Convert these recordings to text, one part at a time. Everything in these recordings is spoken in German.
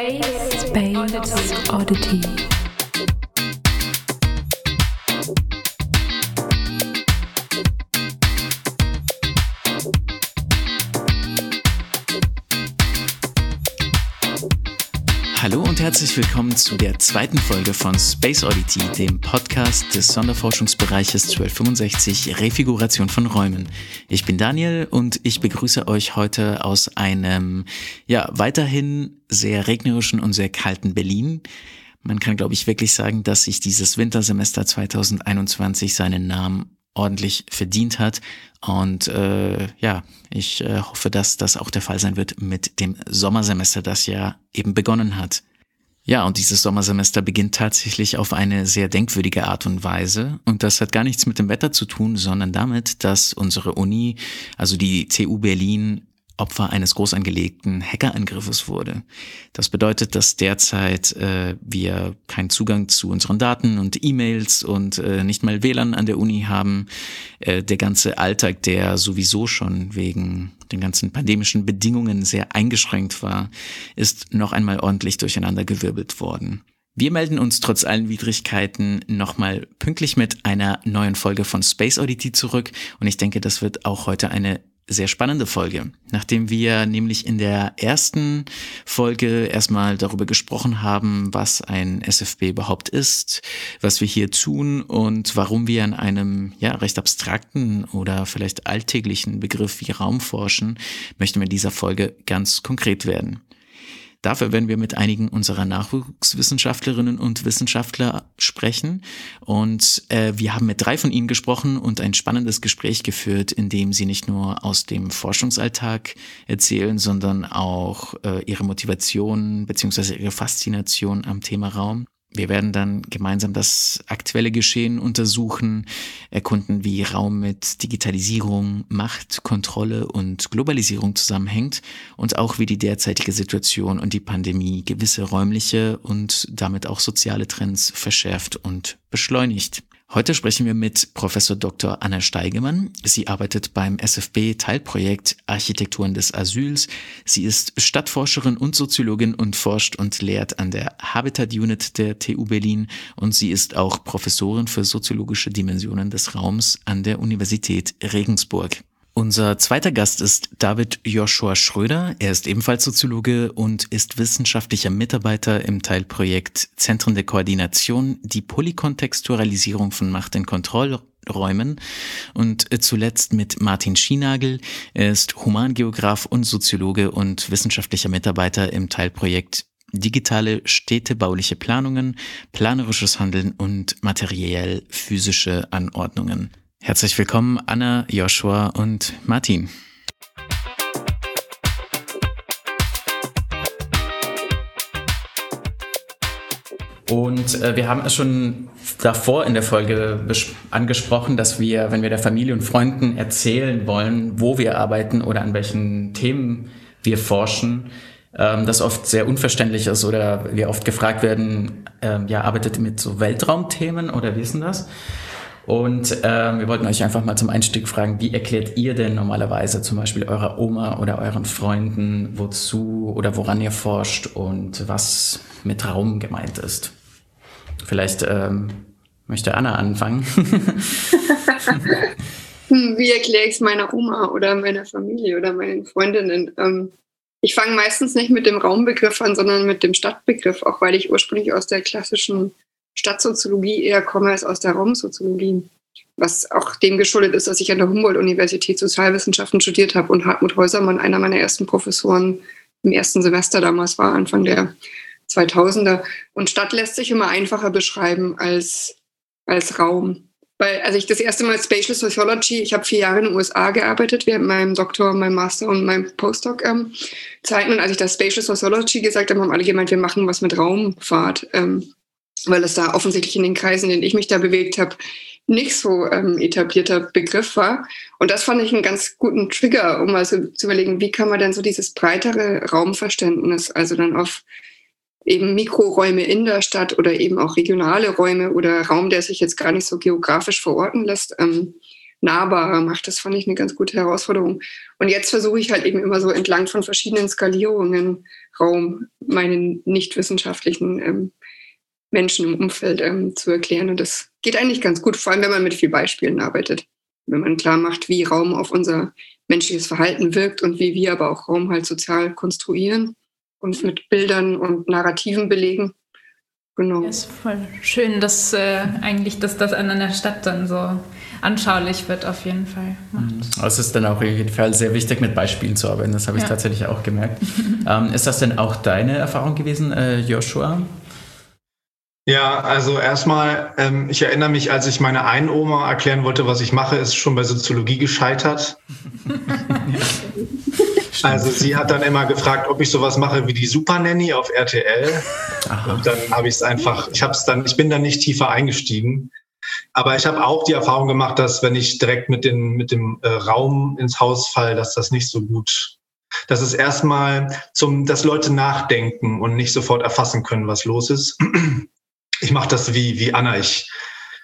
Space Oddity. Hallo und herzlich willkommen zu der zweiten Folge von Space Oddity, dem Podcast des Sonderforschungsbereiches 1265 Refiguration von Räumen. Ich bin Daniel und ich begrüße euch heute aus einem, weiterhin sehr regnerischen und sehr kalten Berlin. Man kann, glaube ich, wirklich sagen, dass sich dieses Wintersemester 2021 seinen Namen ordentlich verdient hat. Und ich hoffe, dass das auch der Fall sein wird mit dem Sommersemester, das ja eben begonnen hat. Ja, und dieses Sommersemester beginnt tatsächlich auf eine sehr denkwürdige Art und Weise. Und das hat gar nichts mit dem Wetter zu tun, sondern damit, dass unsere Uni, also die TU Berlin, Opfer eines groß angelegten Hackerangriffes wurde. Das bedeutet, dass derzeit wir keinen Zugang zu unseren Daten und E-Mails und nicht mal WLAN an der Uni haben. Der ganze Alltag, der sowieso schon wegen den ganzen pandemischen Bedingungen sehr eingeschränkt war, ist noch einmal ordentlich durcheinandergewirbelt worden. Wir melden uns trotz allen Widrigkeiten nochmal pünktlich mit einer neuen Folge von Space Oddity zurück und ich denke, das wird auch heute eine sehr spannende Folge, nachdem wir nämlich in der ersten Folge erstmal darüber gesprochen haben, was ein SFB überhaupt ist, was wir hier tun und warum wir an einem recht abstrakten oder vielleicht alltäglichen Begriff wie Raum forschen, möchten wir in dieser Folge ganz konkret werden. Dafür werden wir mit einigen unserer Nachwuchswissenschaftlerinnen und Wissenschaftler sprechen und wir haben mit 3 von ihnen gesprochen und ein spannendes Gespräch geführt, in dem sie nicht nur aus dem Forschungsalltag erzählen, sondern auch ihre Motivation bzw. ihre Faszination am Thema Raum. Wir werden dann gemeinsam das aktuelle Geschehen untersuchen, erkunden, wie Raum mit Digitalisierung, Macht, Kontrolle und Globalisierung zusammenhängt und auch wie die derzeitige Situation und die Pandemie gewisse räumliche und damit auch soziale Trends verschärft und beschleunigt. Heute sprechen wir mit Professor Dr. Anna Steigemann. Sie arbeitet beim SFB-Teilprojekt Architekturen des Asyls. Sie ist Stadtforscherin und Soziologin und forscht und lehrt an der Habitat Unit der TU Berlin und sie ist auch Professorin für soziologische Dimensionen des Raums an der Universität Regensburg. Unser zweiter Gast ist David Joshua Schröder. Er ist ebenfalls Soziologe und ist wissenschaftlicher Mitarbeiter im Teilprojekt Zentren der Koordination, die Polykontextualisierung von Macht in Kontrollräumen und zuletzt mit Martin Schienagel. Er ist Humangeograf und Soziologe und wissenschaftlicher Mitarbeiter im Teilprojekt Digitale städtebauliche Planungen, planerisches Handeln und materiell-physische Anordnungen. Herzlich willkommen, Anna, Joshua und Martin. Und wir haben es schon davor in der Folge angesprochen, dass wir, wenn wir der Familie und Freunden erzählen wollen, wo wir arbeiten oder an welchen Themen wir forschen, das oft sehr unverständlich ist oder wir oft gefragt werden, arbeitet ihr mit so Weltraumthemen oder wie ist denn das? Und wir wollten euch einfach mal zum Einstieg fragen, wie erklärt ihr denn normalerweise zum Beispiel eurer Oma oder euren Freunden, wozu oder woran ihr forscht und was mit Raum gemeint ist? Vielleicht möchte Anna anfangen. Wie erkläre ich es meiner Oma oder meiner Familie oder meinen Freundinnen? Ich fange meistens nicht mit dem Raumbegriff an, sondern mit dem Stadtbegriff, auch weil ich ursprünglich aus der klassischen Stadtsoziologie eher komme als aus der Raumsoziologie, was auch dem geschuldet ist, dass ich an der Humboldt-Universität Sozialwissenschaften studiert habe und Hartmut Häusermann einer meiner ersten Professoren im ersten Semester damals war, Anfang der 2000er. Und Stadt lässt sich immer einfacher beschreiben als Raum. Weil, als ich das erste Mal Spatial Sociology, ich habe 4 Jahre in den USA gearbeitet, während meinem Doktor, meinem Master und meinem Postdoc Zeiten. Und als ich das Spatial Sociology gesagt habe, haben alle gemeint, wir machen was mit Raumfahrt. Weil es da offensichtlich in den Kreisen, in denen ich mich da bewegt habe, nicht so etablierter Begriff war. Und das fand ich einen ganz guten Trigger, um mal so zu überlegen, wie kann man denn so dieses breitere Raumverständnis, also dann auf eben Mikroräume in der Stadt oder eben auch regionale Räume oder Raum, der sich jetzt gar nicht so geografisch verorten lässt, nahbarer macht. Das fand ich eine ganz gute Herausforderung. Und jetzt versuche ich halt eben immer so entlang von verschiedenen Skalierungen Raum meinen nicht wissenschaftlichen Menschen im Umfeld zu erklären. Und das geht eigentlich ganz gut, vor allem wenn man mit viel Beispielen arbeitet. Wenn man klar macht, wie Raum auf unser menschliches Verhalten wirkt und wie wir aber auch Raum halt sozial konstruieren und mit Bildern und Narrativen belegen. Genau. Ja, ist voll schön, dass das an einer Stadt dann so anschaulich wird, auf jeden Fall. Es ist dann auch auf jeden Fall sehr wichtig, mit Beispielen zu arbeiten. Das habe ich tatsächlich auch gemerkt. Ist das denn auch deine Erfahrung gewesen, Joshua? Ja, also erstmal, ich erinnere mich, als ich meiner einen Oma erklären wollte, was ich mache, ist schon bei Soziologie gescheitert. Also sie hat dann immer gefragt, ob ich sowas mache wie die Supernanny auf RTL. Aha. Und dann habe ich es einfach, ich bin dann nicht tiefer eingestiegen. Aber ich habe auch die Erfahrung gemacht, dass wenn ich direkt mit dem Raum ins Haus falle, dass das nicht so gut. Das ist erstmal dass Leute nachdenken und nicht sofort erfassen können, was los ist. Ich mache das wie Anna. Ich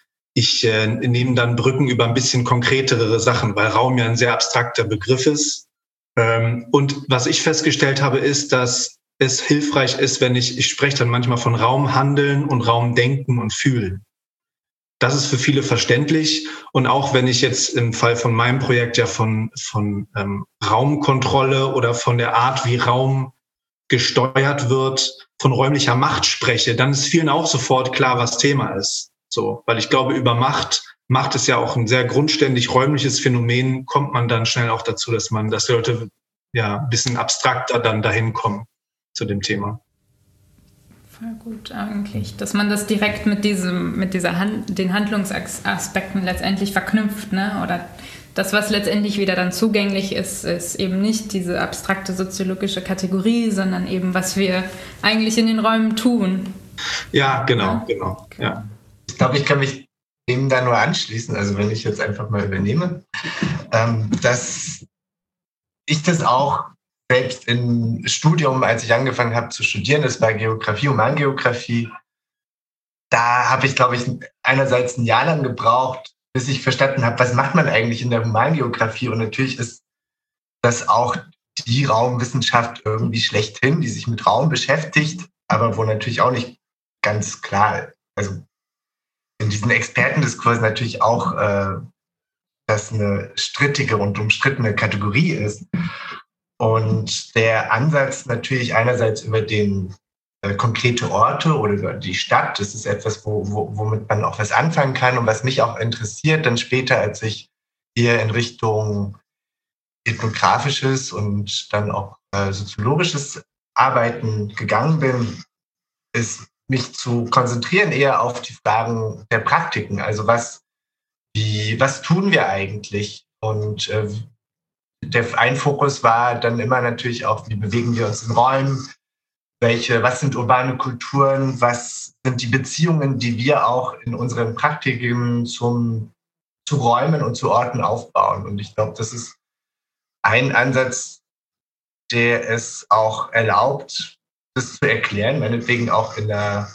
nehme dann Brücken über ein bisschen konkretere Sachen, weil Raum ja ein sehr abstrakter Begriff ist. Und was ich festgestellt habe, ist, dass es hilfreich ist, wenn ich spreche dann manchmal von Raumhandeln und Raumdenken und Fühlen. Das ist für viele verständlich. Und auch wenn ich jetzt im Fall von meinem Projekt ja von Raumkontrolle oder von der Art, wie Raum gesteuert wird, von räumlicher Macht spreche, dann ist vielen auch sofort klar, was Thema ist. So, weil ich glaube, über Macht ist ja auch ein sehr grundständig räumliches Phänomen, kommt man dann schnell auch dazu, dass die Leute ja ein bisschen abstrakter dann dahin kommen zu dem Thema. Voll gut eigentlich, dass man das direkt mit den Handlungsaspekten letztendlich verknüpft, ne? Oder das, was letztendlich wieder dann zugänglich ist eben nicht diese abstrakte soziologische Kategorie, sondern eben, was wir eigentlich in den Räumen tun. Ja, genau. Ja. Ich glaube, ich kann mich dem da nur anschließen, also wenn ich jetzt einfach mal übernehme, dass ich das auch selbst im Studium, als ich angefangen habe zu studieren, das war Geografie, Humangeografie, da habe ich, glaube ich, einerseits ein Jahr lang gebraucht, bis ich verstanden habe, was macht man eigentlich in der Humangeografie? Und natürlich ist das auch die Raumwissenschaft irgendwie schlechthin, die sich mit Raum beschäftigt, aber wo natürlich auch nicht ganz klar, also in diesen Expertendiskurs natürlich auch, das eine strittige und umstrittene Kategorie ist. Und der Ansatz natürlich einerseits über den konkrete Orte oder über die Stadt, das ist etwas, womit man auch was anfangen kann und was mich auch interessiert, dann später, als ich eher in Richtung ethnografisches und dann auch soziologisches Arbeiten gegangen bin, ist mich zu konzentrieren eher auf die Fragen der Praktiken. Also was tun wir eigentlich? Und ein Fokus war dann immer natürlich auch, wie bewegen wir uns in Räumen? Was sind urbane Kulturen? Was sind die Beziehungen, die wir auch in unseren Praktiken zu Räumen und zu Orten aufbauen? Und ich glaube, das ist ein Ansatz, der es auch erlaubt, das zu erklären, meinetwegen auch in einer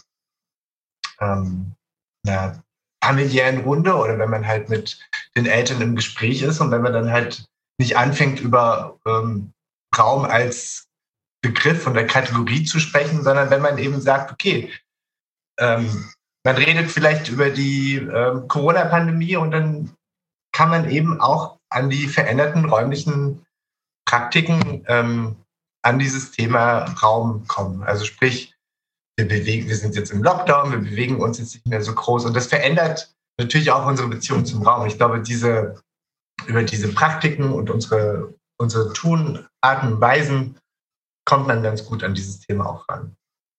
familiären Runde oder wenn man halt mit den Eltern im Gespräch ist und wenn man dann halt nicht anfängt, über Raum als Begriff und der Kategorie zu sprechen, sondern wenn man eben sagt, okay, man redet vielleicht über die Corona-Pandemie und dann kann man eben auch an die veränderten räumlichen Praktiken an dieses Thema Raum kommen. Also sprich, wir sind jetzt im Lockdown, wir bewegen uns jetzt nicht mehr so groß und das verändert natürlich auch unsere Beziehung zum Raum. Ich glaube, über diese Praktiken und unsere Tunarten und Weisen kommt man ganz gut an dieses Thema auch ran.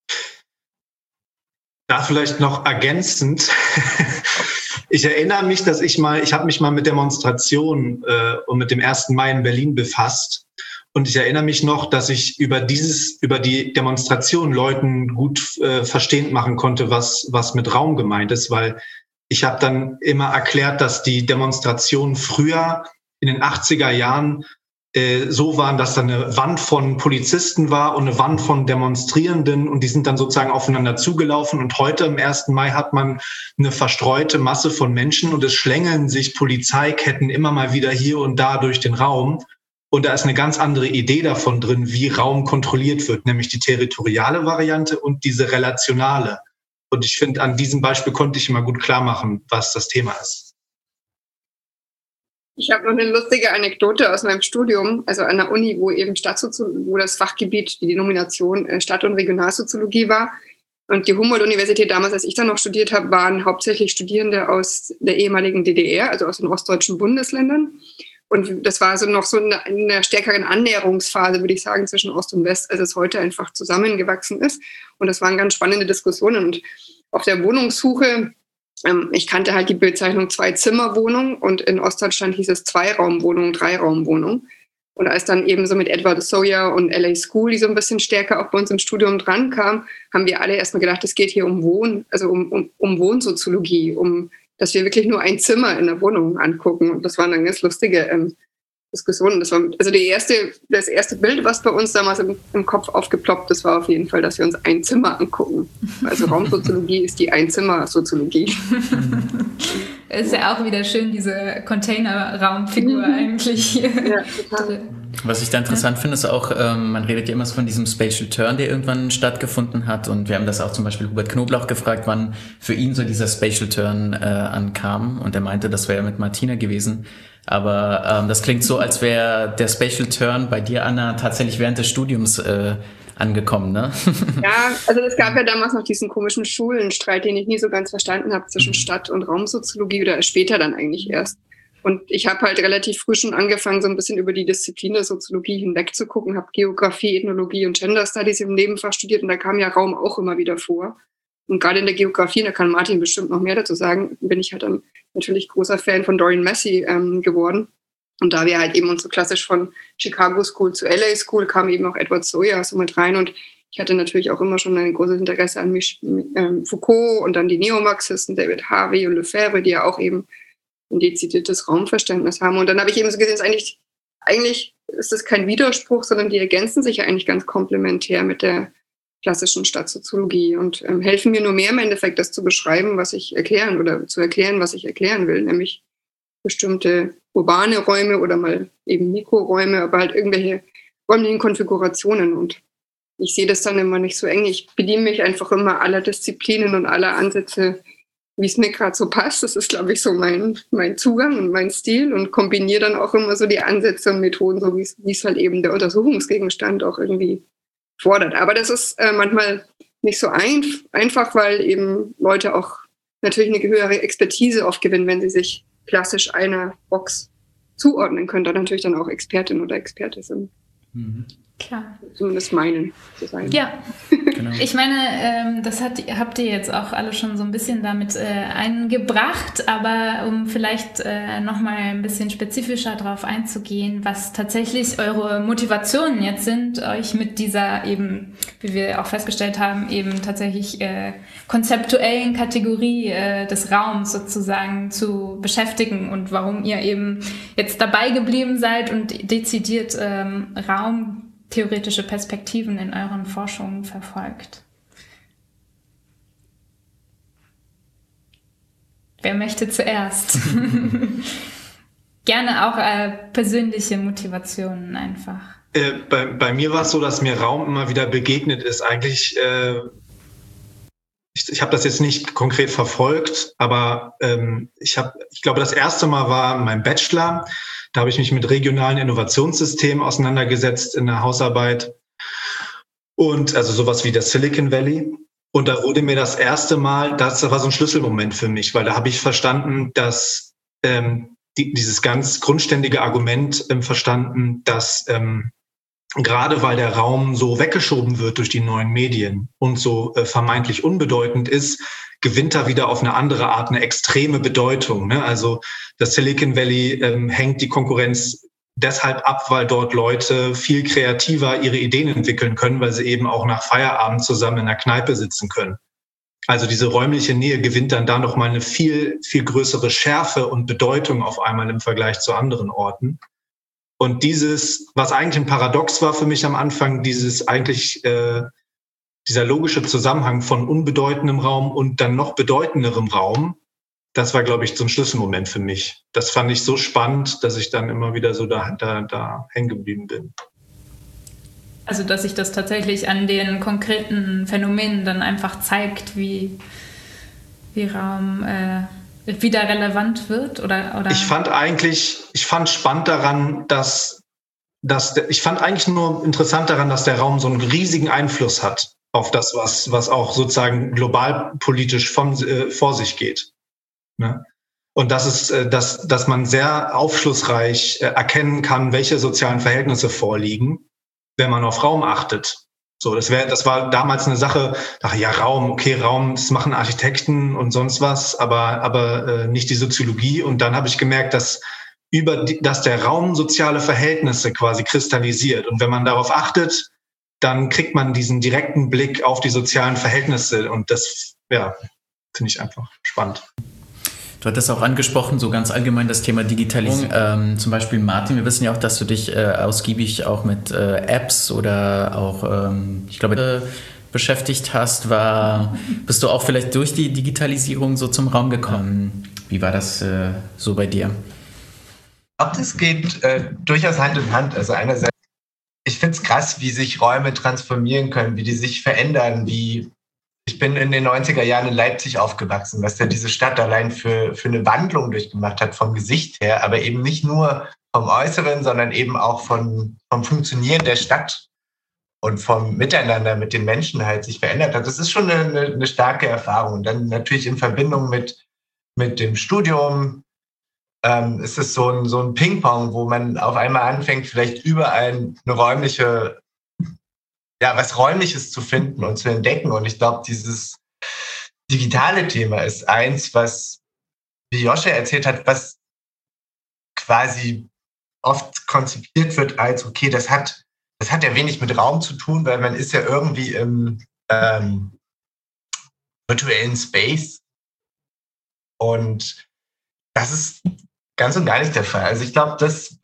Da vielleicht noch ergänzend. Ich erinnere mich, dass ich habe mich mal mit Demonstrationen und mit dem 1. Mai in Berlin befasst. Und ich erinnere mich noch, dass ich über die Demonstration Leuten gut verstehend machen konnte, was mit Raum gemeint ist, weil ich habe dann immer erklärt, dass die Demonstrationen früher in den 80er Jahren so waren, dass da eine Wand von Polizisten war und eine Wand von Demonstrierenden und die sind dann sozusagen aufeinander zugelaufen. Und heute am 1. Mai hat man eine verstreute Masse von Menschen und es schlängeln sich Polizeiketten immer mal wieder hier und da durch den Raum. Und da ist eine ganz andere Idee davon drin, wie Raum kontrolliert wird, nämlich die territoriale Variante und diese relationale. Und ich finde, an diesem Beispiel konnte ich immer gut klar machen, was das Thema ist. Ich habe noch eine lustige Anekdote aus meinem Studium, also an der Uni, wo eben wo das Fachgebiet, die Denomination Stadt- und Regionalsoziologie war. Und die Humboldt-Universität damals, als ich da noch studiert habe, waren hauptsächlich Studierende aus der ehemaligen DDR, also aus den ostdeutschen Bundesländern. Und das war so noch so in einer stärkeren Annäherungsphase, würde ich sagen, zwischen Ost und West, als es heute einfach zusammengewachsen ist. Und das waren ganz spannende Diskussionen. Und auf der Wohnungssuche, ich kannte halt die Bezeichnung Zwei-Zimmer-Wohnung und in Ostdeutschland hieß es Zwei-Raum-Wohnung, Drei-Raum-Wohnung. Und als dann eben so mit Edward Sawyer und LA School, die so ein bisschen stärker auch bei uns im Studium dran kam, haben wir alle erstmal gedacht, es geht hier um Wohnsoziologie, dass wir wirklich nur ein Zimmer in der Wohnung angucken. Und das waren dann ganz lustige Diskussionen. Das war also das erste Bild, was bei uns damals im Kopf aufgeploppt ist, war auf jeden Fall, dass wir uns ein Zimmer angucken. Also Raumsoziologie ist die Einzimmer-Soziologie. Ist ja auch wieder schön, diese Container-Raumfigur eigentlich. Ja, total. Was ich da interessant finde, ist auch, man redet ja immer so von diesem Spatial Turn, der irgendwann stattgefunden hat. Und wir haben das auch zum Beispiel Hubert Knoblauch gefragt, wann für ihn so dieser Spatial Turn ankam. Und er meinte, das wäre mit Martina gewesen. Aber das klingt so, als wäre der Spatial Turn bei dir, Anna, tatsächlich während des Studiums angekommen, ne? Ja, also es gab ja damals noch diesen komischen Schulenstreit, den ich nie so ganz verstanden habe, zwischen Stadt- und Raumsoziologie oder später dann eigentlich erst. Und ich habe halt relativ früh schon angefangen, so ein bisschen über die Disziplin der Soziologie hinweg zu gucken, habe Geografie, Ethnologie und Gender Studies im Nebenfach studiert und da kam ja Raum auch immer wieder vor. Und gerade in der Geografie, da kann Martin bestimmt noch mehr dazu sagen, bin ich halt dann natürlich großer Fan von Dorian Massey geworden. Und da wir halt eben uns so klassisch von Chicago School zu LA School kam eben auch Edward Sawyer so mit rein. Und ich hatte natürlich auch immer schon ein großes Interesse an Foucault und dann die Neomarxisten, David Harvey und Lefebvre, die ja auch eben ein dezidiertes Raumverständnis haben. Und dann habe ich eben so gesehen, eigentlich ist das kein Widerspruch, sondern die ergänzen sich ja eigentlich ganz komplementär mit der klassischen Stadtsoziologie und helfen mir nur mehr im Endeffekt, das zu beschreiben, was ich erklären oder zu erklären, was ich erklären will, nämlich bestimmte urbane Räume oder mal eben Mikroräume, aber halt irgendwelche räumlichen Konfigurationen. Und ich sehe das dann immer nicht so eng. Ich bediene mich einfach immer aller Disziplinen und aller Ansätze, wie es mir gerade so passt. Das ist, glaube ich, so mein Zugang und mein Stil und kombiniere dann auch immer so die Ansätze und Methoden, so wie es halt eben der Untersuchungsgegenstand auch irgendwie fordert. Aber das ist manchmal nicht so einfach, weil eben Leute auch natürlich eine höhere Expertise oft gewinnen, wenn sie sich klassisch einer Box zuordnen können, da natürlich dann auch Expertin oder Experte sind. Mhm. Klar. Zumindest meinen zu sein. Ja, genau. Ich meine, das habt ihr jetzt auch alle schon so ein bisschen damit eingebracht, aber um vielleicht nochmal ein bisschen spezifischer darauf einzugehen, was tatsächlich eure Motivationen jetzt sind, euch mit dieser eben, wie wir auch festgestellt haben, eben tatsächlich konzeptuellen Kategorie des Raums sozusagen zu beschäftigen und warum ihr eben jetzt dabei geblieben seid und dezidiert raumtheoretische Perspektiven in euren Forschungen verfolgt. Wer möchte zuerst? Gerne auch persönliche Motivationen einfach. Bei mir war es so, dass mir Raum immer wieder begegnet ist. Eigentlich, ich habe das jetzt nicht konkret verfolgt, aber ich glaube, das erste Mal war mein Bachelor. Da habe ich mich mit regionalen Innovationssystemen auseinandergesetzt in der Hausarbeit und also sowas wie das Silicon Valley. Und da wurde mir das erste Mal, das war so ein Schlüsselmoment für mich, weil da habe ich verstanden, dass dieses ganz grundständige Argument verstanden, dass gerade weil der Raum so weggeschoben wird durch die neuen Medien und so vermeintlich unbedeutend ist, gewinnt er wieder auf eine andere Art eine extreme Bedeutung. Ne? Also das Silicon Valley hängt die Konkurrenz deshalb ab, weil dort Leute viel kreativer ihre Ideen entwickeln können, weil sie eben auch nach Feierabend zusammen in einer Kneipe sitzen können. Also diese räumliche Nähe gewinnt dann da nochmal eine viel, viel größere Schärfe und Bedeutung auf einmal im Vergleich zu anderen Orten. Und dieses, was eigentlich ein Paradox war für mich am Anfang, dieser logische Zusammenhang von unbedeutendem Raum und dann noch bedeutenderem Raum, das war, glaube ich, so ein Schlüsselmoment für mich. Das fand ich so spannend, dass ich dann immer wieder so da hängen geblieben bin. Also, dass sich das tatsächlich an den konkreten Phänomenen dann einfach zeigt, wie Raum wieder relevant wird? Oder? Ich fand spannend daran, ich fand eigentlich nur interessant daran, dass der Raum so einen riesigen Einfluss hat auf das, was auch sozusagen globalpolitisch vor sich geht. Ne? Und dass man sehr aufschlussreich erkennen kann, welche sozialen Verhältnisse vorliegen, wenn man auf Raum achtet. So, das war damals eine Sache, dachte ja, Raum, das machen Architekten und sonst was, aber nicht die Soziologie. Und dann habe ich gemerkt, dass der Raum soziale Verhältnisse quasi kristallisiert. Und wenn man darauf achtet, dann kriegt man diesen direkten Blick auf die sozialen Verhältnisse. Und das, finde ich einfach spannend. Du hattest auch angesprochen, so ganz allgemein das Thema Digitalisierung. Zum Beispiel, Martin, wir wissen ja auch, dass du dich ausgiebig auch mit Apps oder auch, ich glaube, beschäftigt hast. Bist du auch vielleicht durch die Digitalisierung so zum Raum gekommen? Wie war das so bei dir? Ich glaube, das geht durchaus Hand in Hand. Also einerseits, ich finde es krass, wie sich Räume transformieren können, wie die sich verändern, ich bin in den 90er Jahren in Leipzig aufgewachsen, was ja diese Stadt allein für eine Wandlung durchgemacht hat, vom Gesicht her, aber eben nicht nur vom Äußeren, sondern eben auch vom Funktionieren der Stadt und vom Miteinander mit den Menschen halt sich verändert hat. Das ist schon eine starke Erfahrung. Und dann natürlich in Verbindung mit dem Studium ist es so ein Ping-Pong, wo man auf einmal anfängt, vielleicht überall eine räumliche was Räumliches zu finden und zu entdecken. Und ich glaube, dieses digitale Thema ist eins, was, wie Joscha erzählt hat, was quasi oft konzipiert wird als, okay, das hat ja wenig mit Raum zu tun, weil man ist ja irgendwie im virtuellen Space. Und das ist ganz und gar nicht der Fall. Also ich glaube, das,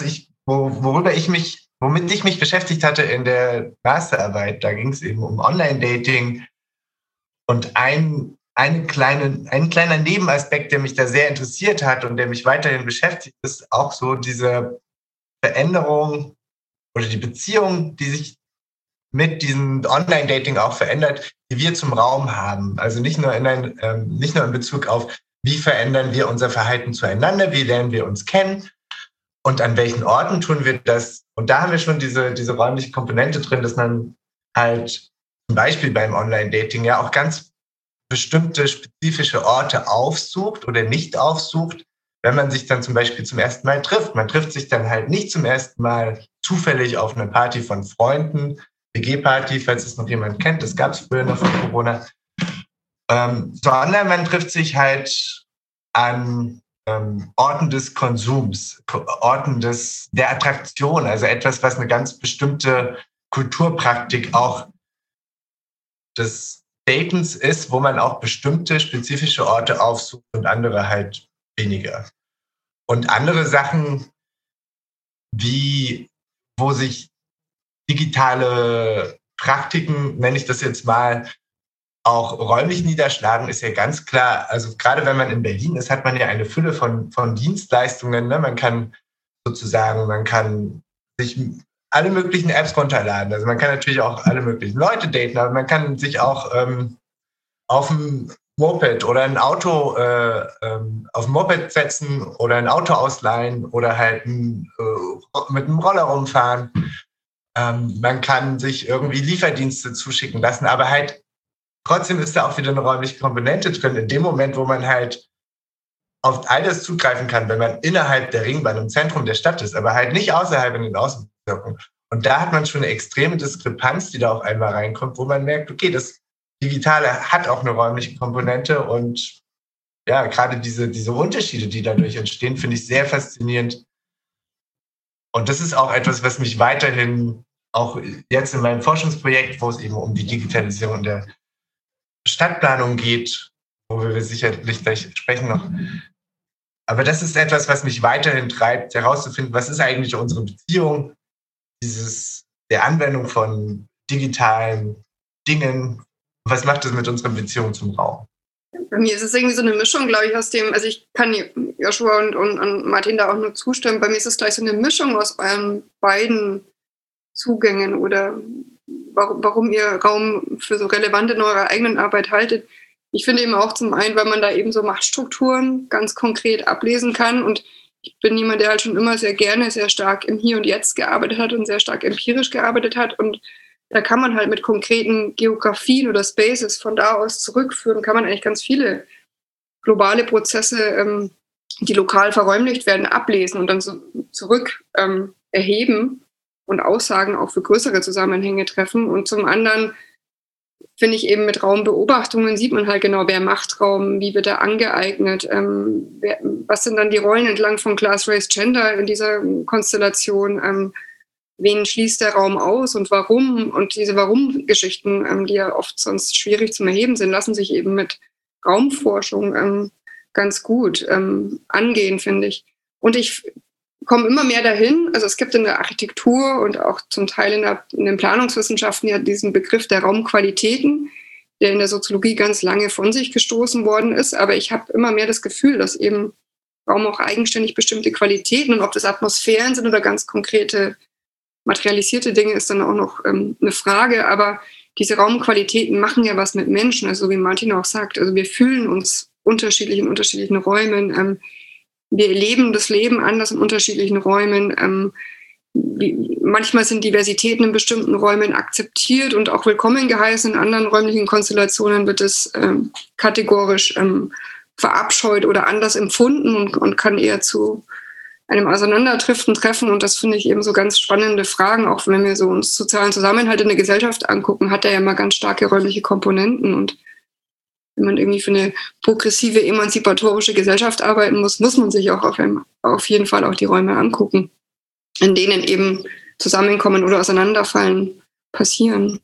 womit ich mich beschäftigt hatte in der Masterarbeit, da ging es eben um Online-Dating. Und ein kleiner Nebenaspekt, der mich da sehr interessiert hat und der mich weiterhin beschäftigt, ist auch so diese Veränderung oder die Beziehung, die sich mit diesem Online-Dating auch verändert, die wir zum Raum haben. Also nicht nur in Bezug auf, wie verändern wir unser Verhalten zueinander, wie lernen wir uns kennen, und an welchen Orten tun wir das? Und da haben wir schon diese räumliche Komponente drin, dass man halt zum Beispiel beim Online-Dating ja auch ganz bestimmte spezifische Orte aufsucht oder nicht aufsucht, wenn man sich dann zum Beispiel zum ersten Mal trifft. Man trifft sich dann halt nicht zum ersten Mal zufällig auf einer Party von Freunden, WG-Party, falls es noch jemand kennt, das gab es früher noch vor Corona, sondern man trifft sich halt an Orten des Konsums, Orten der Attraktion, also etwas, was eine ganz bestimmte Kulturpraktik auch des Datens ist, wo man auch bestimmte spezifische Orte aufsucht und andere halt weniger. Und andere Sachen, wo sich digitale Praktiken, nenne ich das jetzt mal, auch räumlich niederschlagen, ist ja ganz klar. Also gerade wenn man in Berlin ist, hat man ja eine Fülle von Dienstleistungen. Ne? Man kann sich alle möglichen Apps runterladen. Also man kann natürlich auch alle möglichen Leute daten, aber man kann sich auch auf dem Moped oder ein Auto auf dem Moped setzen oder ein Auto ausleihen oder halt mit einem Roller rumfahren. Man kann sich irgendwie Lieferdienste zuschicken lassen, aber halt trotzdem ist da auch wieder eine räumliche Komponente drin, in dem Moment, wo man halt auf all das zugreifen kann, wenn man innerhalb der Ringbahn im Zentrum der Stadt ist, aber halt nicht außerhalb in den Außenbezirken. Und da hat man schon eine extreme Diskrepanz, die da auf einmal reinkommt, wo man merkt, okay, das Digitale hat auch eine räumliche Komponente und ja, gerade diese Unterschiede, die dadurch entstehen, finde ich sehr faszinierend. Und das ist auch etwas, was mich weiterhin auch jetzt in meinem Forschungsprojekt, wo es eben um die Digitalisierung der Stadtplanung geht, wo wir sicherlich gleich sprechen noch, Aber das ist etwas, was mich weiterhin treibt, herauszufinden, was ist eigentlich unsere Beziehung, der Anwendung von digitalen Dingen, was macht es mit unserer Beziehung zum Raum? Bei mir ist es irgendwie so eine Mischung, glaube ich, aus dem, also ich kann Joshua und Martin da auch nur zustimmen, bei mir ist es gleich so eine Mischung aus euren beiden Zugängen oder warum ihr Raum für so relevant in eurer eigenen Arbeit haltet. Ich finde eben auch zum einen, weil man da eben so Machtstrukturen ganz konkret ablesen kann, und ich bin jemand, der halt schon immer sehr gerne, sehr stark im Hier und Jetzt gearbeitet hat und sehr stark empirisch gearbeitet hat, und da kann man halt mit konkreten Geografien oder Spaces von da aus zurückführen, kann man eigentlich ganz viele globale Prozesse, die lokal verräumlicht werden, ablesen und dann so zurück erheben und Aussagen auch für größere Zusammenhänge treffen. Und zum anderen finde ich eben, mit Raumbeobachtungen sieht man halt genau, wer macht Raum, wie wird er angeeignet, was sind dann die Rollen entlang von Class, Race, Gender in dieser Konstellation, wen schließt der Raum aus und warum? Und diese Warum-Geschichten, die ja oft sonst schwierig zum Erheben sind, lassen sich eben mit Raumforschung ganz gut angehen, finde ich. Und ich komme immer mehr dahin, also es gibt in der Architektur und auch zum Teil in den Planungswissenschaften ja diesen Begriff der Raumqualitäten, der in der Soziologie ganz lange von sich gestoßen worden ist. Aber ich habe immer mehr das Gefühl, dass eben Raum auch eigenständig bestimmte Qualitäten, und ob das Atmosphären sind oder ganz konkrete materialisierte Dinge, ist dann auch noch eine Frage. Aber diese Raumqualitäten machen ja was mit Menschen, also wie Martin auch sagt. Also wir fühlen uns unterschiedlich in unterschiedlichen Räumen. Wir erleben das Leben anders in unterschiedlichen Räumen. Manchmal sind Diversitäten in bestimmten Räumen akzeptiert und auch willkommen geheißen. In anderen räumlichen Konstellationen wird es kategorisch verabscheut oder anders empfunden und kann eher zu einem Auseinanderdriften treffen. Und das finde ich eben so ganz spannende Fragen, auch wenn wir so uns sozialen Zusammenhalt in der Gesellschaft angucken, hat er ja mal ganz starke räumliche Komponenten. Und wenn man irgendwie für eine progressive, emanzipatorische Gesellschaft arbeiten muss, muss man sich auch auf jeden Fall auch die Räume angucken, in denen eben Zusammenkommen oder Auseinanderfallen passieren.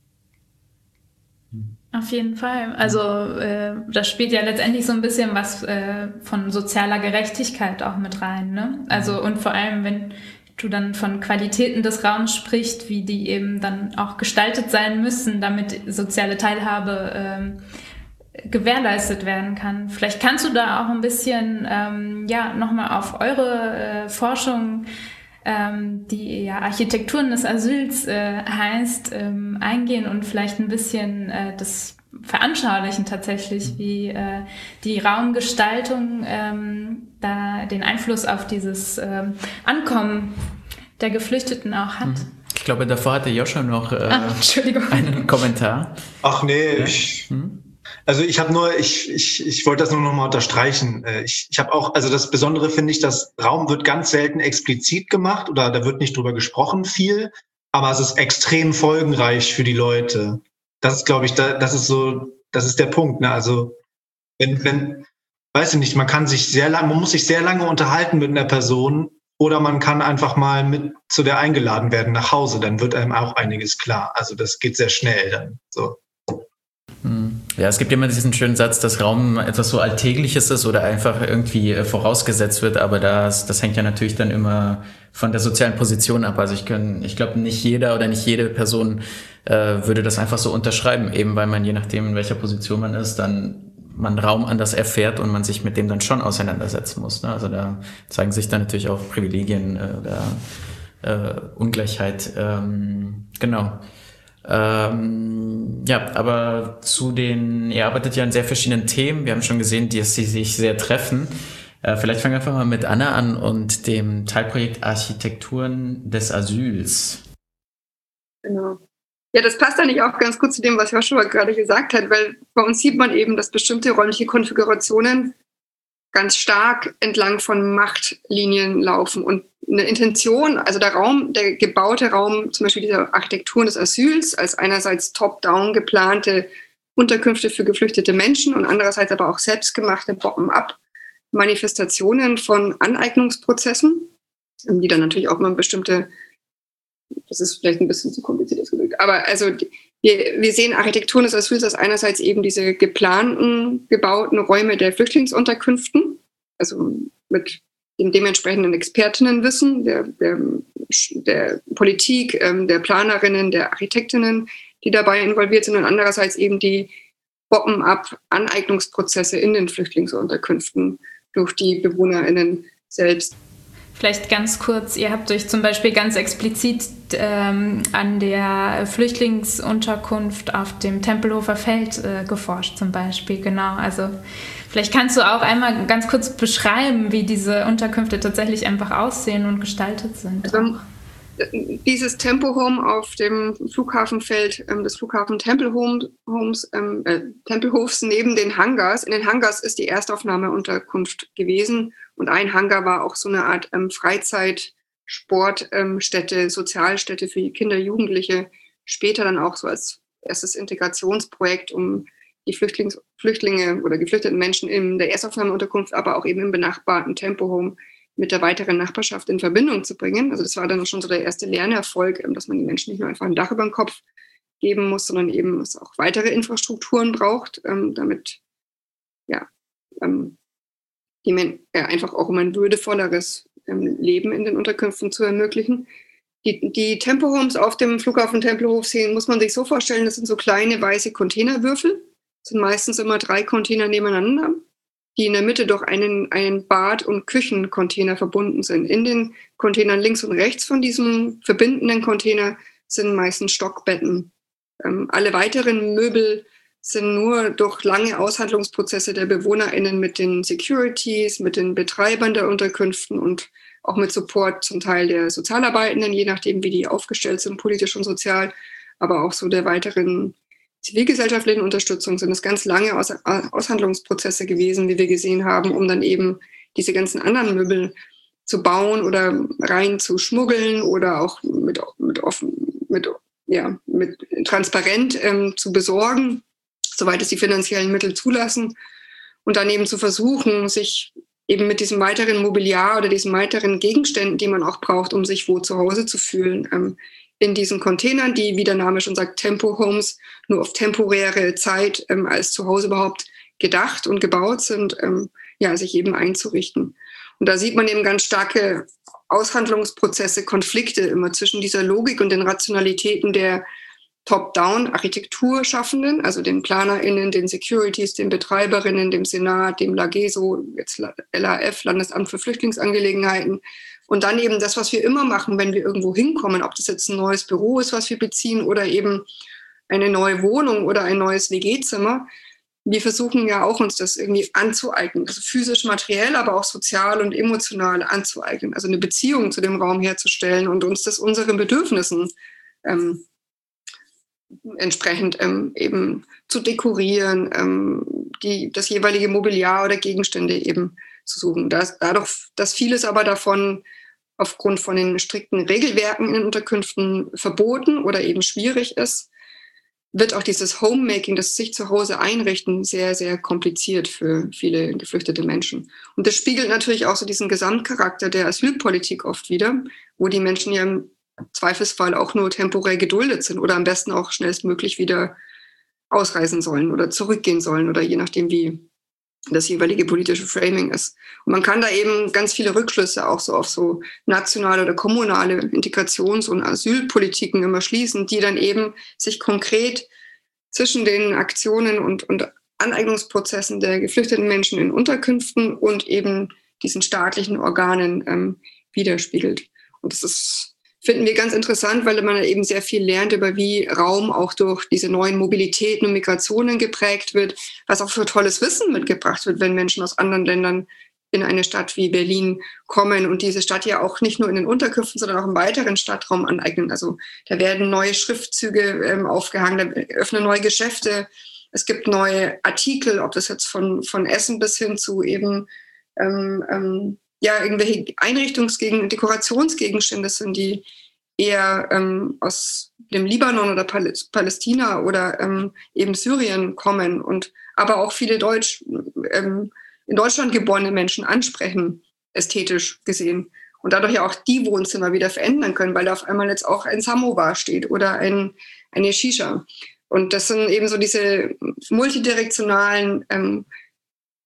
Auf jeden Fall. Also das spielt ja letztendlich so ein bisschen was von sozialer Gerechtigkeit auch mit rein, ne? Also und vor allem, wenn du dann von Qualitäten des Raums sprichst, wie die eben dann auch gestaltet sein müssen, damit soziale Teilhabe gewährleistet werden kann. Vielleicht kannst du da auch ein bisschen nochmal auf eure Forschung, die ja Architekturen des Asyls heißt, eingehen und vielleicht ein bisschen das veranschaulichen tatsächlich, wie die Raumgestaltung da den Einfluss auf dieses Ankommen der Geflüchteten auch hat. Ich glaube, davor hatte Joshua noch einen Kommentar. Ach nee, Also ich wollte das nur noch mal unterstreichen. Ich habe auch, also das Besondere finde ich, dass Raum wird ganz selten explizit gemacht oder da wird nicht drüber gesprochen viel, aber es ist extrem folgenreich für die Leute. Das ist, glaube ich, das ist der Punkt. Ne? Also wenn, weiß ich nicht, man muss sich sehr lange unterhalten mit einer Person oder man kann einfach mal mit zu der eingeladen werden nach Hause, dann wird einem auch einiges klar. Also das geht sehr schnell dann so. Ja, es gibt immer diesen schönen Satz, dass Raum etwas so Alltägliches ist oder einfach irgendwie vorausgesetzt wird, aber das hängt ja natürlich dann immer von der sozialen Position ab. Also ich glaube, nicht jeder oder nicht jede Person würde das einfach so unterschreiben, eben weil man je nachdem, in welcher Position man ist, dann man Raum anders erfährt und man sich mit dem dann schon auseinandersetzen muss. Ne? Also da zeigen sich dann natürlich auch Privilegien oder Ungleichheit. Genau. Aber ihr arbeitet ja an sehr verschiedenen Themen. Wir haben schon gesehen, dass sie sich sehr treffen. Vielleicht fangen wir einfach mal mit Anna an und dem Teilprojekt Architekturen des Asyls. Genau. Ja, das passt eigentlich auch ganz gut zu dem, was Joshua gerade gesagt hat, weil bei uns sieht man eben, dass bestimmte räumliche Konfigurationen ganz stark entlang von Machtlinien laufen und eine Intention, also der gebaute Raum, zum Beispiel dieser Architekturen des Asyls, als einerseits top-down geplante Unterkünfte für geflüchtete Menschen und andererseits aber auch selbstgemachte Bottom-up-Manifestationen von Aneignungsprozessen, die dann natürlich auch mal bestimmte, das ist vielleicht ein bisschen zu kompliziert ausgedrückt, aber also wir sehen Architekturen des Asyls als einerseits eben diese geplanten, gebauten Räume der Flüchtlingsunterkünften, also mit dem dementsprechenden Expertinnenwissen der Politik, der Planerinnen, der Architektinnen, die dabei involviert sind, und andererseits eben die Bottom-up-Aneignungsprozesse in den Flüchtlingsunterkünften durch die BewohnerInnen selbst. Vielleicht ganz kurz, ihr habt euch zum Beispiel ganz explizit an der Flüchtlingsunterkunft auf dem Tempelhofer Feld geforscht zum Beispiel, genau. Also vielleicht kannst du auch einmal ganz kurz beschreiben, wie diese Unterkünfte tatsächlich einfach aussehen und gestaltet sind. Also, dieses Tempo-Home auf dem Flughafenfeld des Flughafen Tempelhofs neben den Hangars. In den Hangars ist die Erstaufnahmeunterkunft gewesen und ein Hangar war auch so eine Art Freizeitsportstätte, Sozialstätte für Kinder, Jugendliche. Später dann auch so als erstes Integrationsprojekt, um die Flüchtlinge oder geflüchteten Menschen in der Erstaufnahmeunterkunft, aber auch eben im benachbarten Tempo-Home mit der weiteren Nachbarschaft in Verbindung zu bringen. Also das war dann schon so der erste Lernerfolg, dass man den Menschen nicht nur einfach ein Dach über den Kopf geben muss, sondern eben es auch weitere Infrastrukturen braucht, damit einfach auch um ein würdevolleres Leben in den Unterkünften zu ermöglichen. Die Tempo-Homes auf dem Flughafen Tempelhof sehen, muss man sich so vorstellen, das sind so kleine weiße Containerwürfel, das sind meistens immer 3 Container nebeneinander, die in der Mitte durch einen Bad- und Küchencontainer verbunden sind. In den Containern links und rechts von diesem verbindenden Container sind meistens Stockbetten. Alle weiteren Möbel sind nur durch lange Aushandlungsprozesse der BewohnerInnen mit den Securities, mit den Betreibern der Unterkünften und auch mit Support zum Teil der Sozialarbeitenden, je nachdem, wie die aufgestellt sind, politisch und sozial, aber auch so der weiteren zivilgesellschaftlichen Unterstützung, sind es ganz lange Aushandlungsprozesse gewesen, wie wir gesehen haben, um dann eben diese ganzen anderen Möbel zu bauen oder rein zu schmuggeln oder auch mit transparent zu besorgen, soweit es die finanziellen Mittel zulassen, und dann eben zu versuchen, sich eben mit diesem weiteren Mobiliar oder diesen weiteren Gegenständen, die man auch braucht, um sich wo zu Hause zu fühlen, in diesen Containern, die, wie der Name schon sagt, Tempo-Homes, nur auf temporäre Zeit als Zuhause überhaupt gedacht und gebaut sind, sich eben einzurichten. Und da sieht man eben ganz starke Aushandlungsprozesse, Konflikte immer zwischen dieser Logik und den Rationalitäten der Top-Down-Architekturschaffenden, also den PlanerInnen, den Securities, den Betreiberinnen, dem Senat, dem LAGESO, jetzt LAF, Landesamt für Flüchtlingsangelegenheiten. Und dann eben das, was wir immer machen, wenn wir irgendwo hinkommen, ob das jetzt ein neues Büro ist, was wir beziehen, oder eben eine neue Wohnung oder ein neues WG-Zimmer. Wir versuchen ja auch, uns das irgendwie anzueignen, also physisch, materiell, aber auch sozial und emotional anzueignen, also eine Beziehung zu dem Raum herzustellen und uns das unseren Bedürfnissen entsprechend eben zu dekorieren, das jeweilige Mobiliar oder Gegenstände eben zu suchen. Dadurch, dass vieles aber davon aufgrund von den strikten Regelwerken in den Unterkünften verboten oder eben schwierig ist, wird auch dieses Homemaking, das sich zu Hause einrichten, sehr, sehr kompliziert für viele geflüchtete Menschen. Und das spiegelt natürlich auch so diesen Gesamtcharakter der Asylpolitik oft wider, wo die Menschen ja im Zweifelsfall auch nur temporär geduldet sind oder am besten auch schnellstmöglich wieder ausreisen sollen oder zurückgehen sollen oder je nachdem, wie das jeweilige politische Framing ist. Und man kann da eben ganz viele Rückschlüsse auch so auf so nationale oder kommunale Integrations- und Asylpolitiken immer schließen, die dann eben sich konkret zwischen den Aktionen und Aneignungsprozessen der geflüchteten Menschen in Unterkünften und eben diesen staatlichen Organen widerspiegelt. Und das finden wir ganz interessant, weil man eben sehr viel lernt über wie Raum auch durch diese neuen Mobilitäten und Migrationen geprägt wird, was auch für tolles Wissen mitgebracht wird, wenn Menschen aus anderen Ländern in eine Stadt wie Berlin kommen und diese Stadt ja auch nicht nur in den Unterkünften, sondern auch im weiteren Stadtraum aneignen. Also da werden neue Schriftzüge aufgehangen, da öffnen neue Geschäfte, es gibt neue Artikel, ob das jetzt von Essen bis hin zu eben irgendwelche Dekorationsgegenstände sind, die eher aus dem Libanon oder Palästina oder eben Syrien kommen und aber auch viele in Deutschland geborene Menschen ansprechen, ästhetisch gesehen. Und dadurch ja auch die Wohnzimmer wieder verändern können, weil da auf einmal jetzt auch ein Samovar steht oder eine Shisha. Und das sind eben so diese multidirektionalen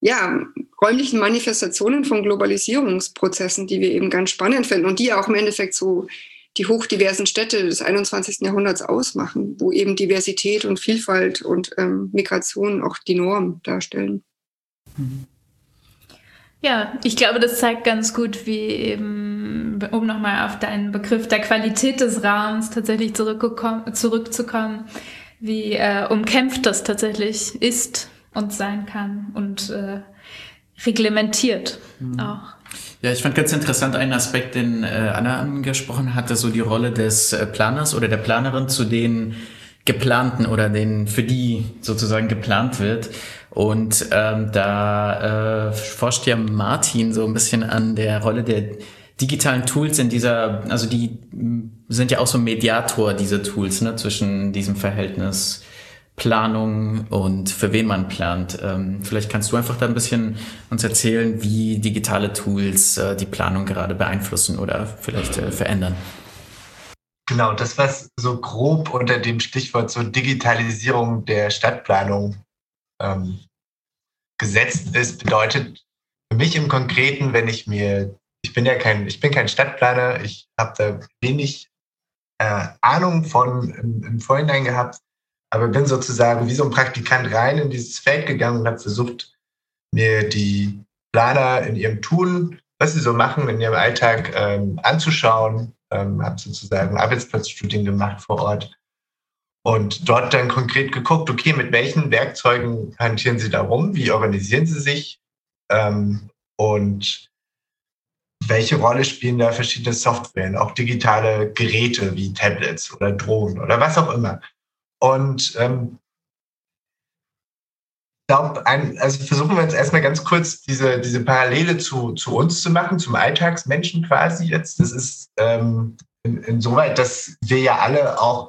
räumlichen Manifestationen von Globalisierungsprozessen, die wir eben ganz spannend finden und die auch im Endeffekt so die hochdiversen Städte des 21. Jahrhunderts ausmachen, wo eben Diversität und Vielfalt und Migration auch die Norm darstellen. Ja, ich glaube, das zeigt ganz gut, wie eben, um nochmal auf deinen Begriff der Qualität des Raums tatsächlich zurückzukommen, wie umkämpft das tatsächlich ist und sein kann und reglementiert auch. Ja, ich fand ganz interessant einen Aspekt, den Anna angesprochen hatte, so die Rolle des Planers oder der Planerin zu den Geplanten oder den, für die sozusagen geplant wird. Und da forscht ja Martin so ein bisschen an der Rolle der digitalen Tools in dieser, also die sind ja auch so ein Mediator, diese Tools, ne, zwischen diesem Verhältnis Planung und für wen man plant. Vielleicht kannst du einfach da ein bisschen uns erzählen, wie digitale Tools die Planung gerade beeinflussen oder vielleicht verändern. Genau, das, was so grob unter dem Stichwort so Digitalisierung der Stadtplanung gesetzt ist, bedeutet für mich im Konkreten, wenn ich bin kein Stadtplaner, ich habe da wenig Ahnung von im Vorhinein gehabt, aber bin sozusagen wie so ein Praktikant rein in dieses Feld gegangen und habe versucht, mir die Planer in ihrem Tun, was sie so machen in ihrem Alltag, anzuschauen. Habe sozusagen Arbeitsplatzstudien gemacht vor Ort und dort dann konkret geguckt, okay, mit welchen Werkzeugen hantieren sie da rum, wie organisieren sie sich und welche Rolle spielen da verschiedene Softwaren, auch digitale Geräte wie Tablets oder Drohnen oder was auch immer. Und ich glaube, also versuchen wir uns erstmal ganz kurz diese Parallele zu uns zu machen, zum Alltagsmenschen quasi jetzt. Das ist insoweit, dass wir ja alle auch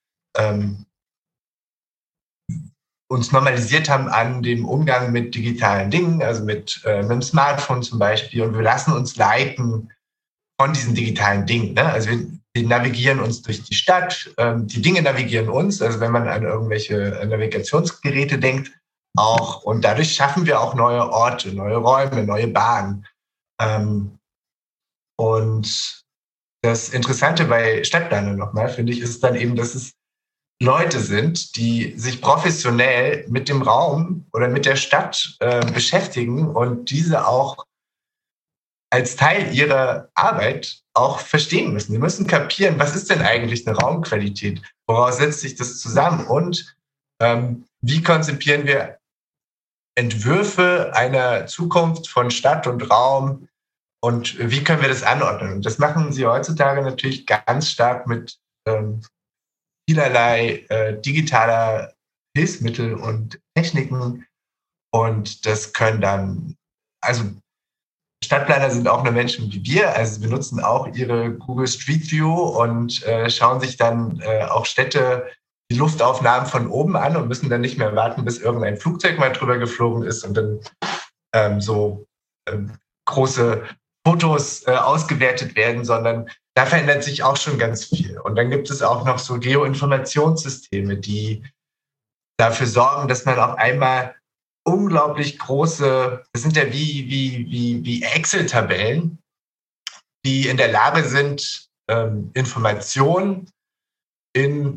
uns normalisiert haben an dem Umgang mit digitalen Dingen, also mit dem Smartphone zum Beispiel. Und wir lassen uns leiten von diesen digitalen Dingen. Ne? Also wir navigieren uns durch die Stadt, die Dinge navigieren uns, also wenn man an irgendwelche Navigationsgeräte denkt, auch. Und dadurch schaffen wir auch neue Orte, neue Räume, neue Bahnen. Und das Interessante bei Stadtplanern nochmal, finde ich, ist dann eben, dass es Leute sind, die sich professionell mit dem Raum oder mit der Stadt beschäftigen und diese auch als Teil ihrer Arbeit auch verstehen müssen. Sie müssen kapieren, was ist denn eigentlich eine Raumqualität? Woraus setzt sich das zusammen? Und wie konzipieren wir Entwürfe einer Zukunft von Stadt und Raum? Und wie können wir das anordnen? Und das machen sie heutzutage natürlich ganz stark mit vielerlei digitaler Hilfsmittel und Techniken. Und das können dann, also Stadtplaner sind auch nur Menschen wie wir, also sie benutzen auch ihre Google Street View und schauen sich dann auch Städte, die Luftaufnahmen von oben an und müssen dann nicht mehr warten, bis irgendein Flugzeug mal drüber geflogen ist und dann große Fotos ausgewertet werden, sondern da verändert sich auch schon ganz viel. Und dann gibt es auch noch so Geoinformationssysteme, die dafür sorgen, dass man auf einmal unglaublich große, das sind ja wie Excel-Tabellen, die in der Lage sind, Informationen in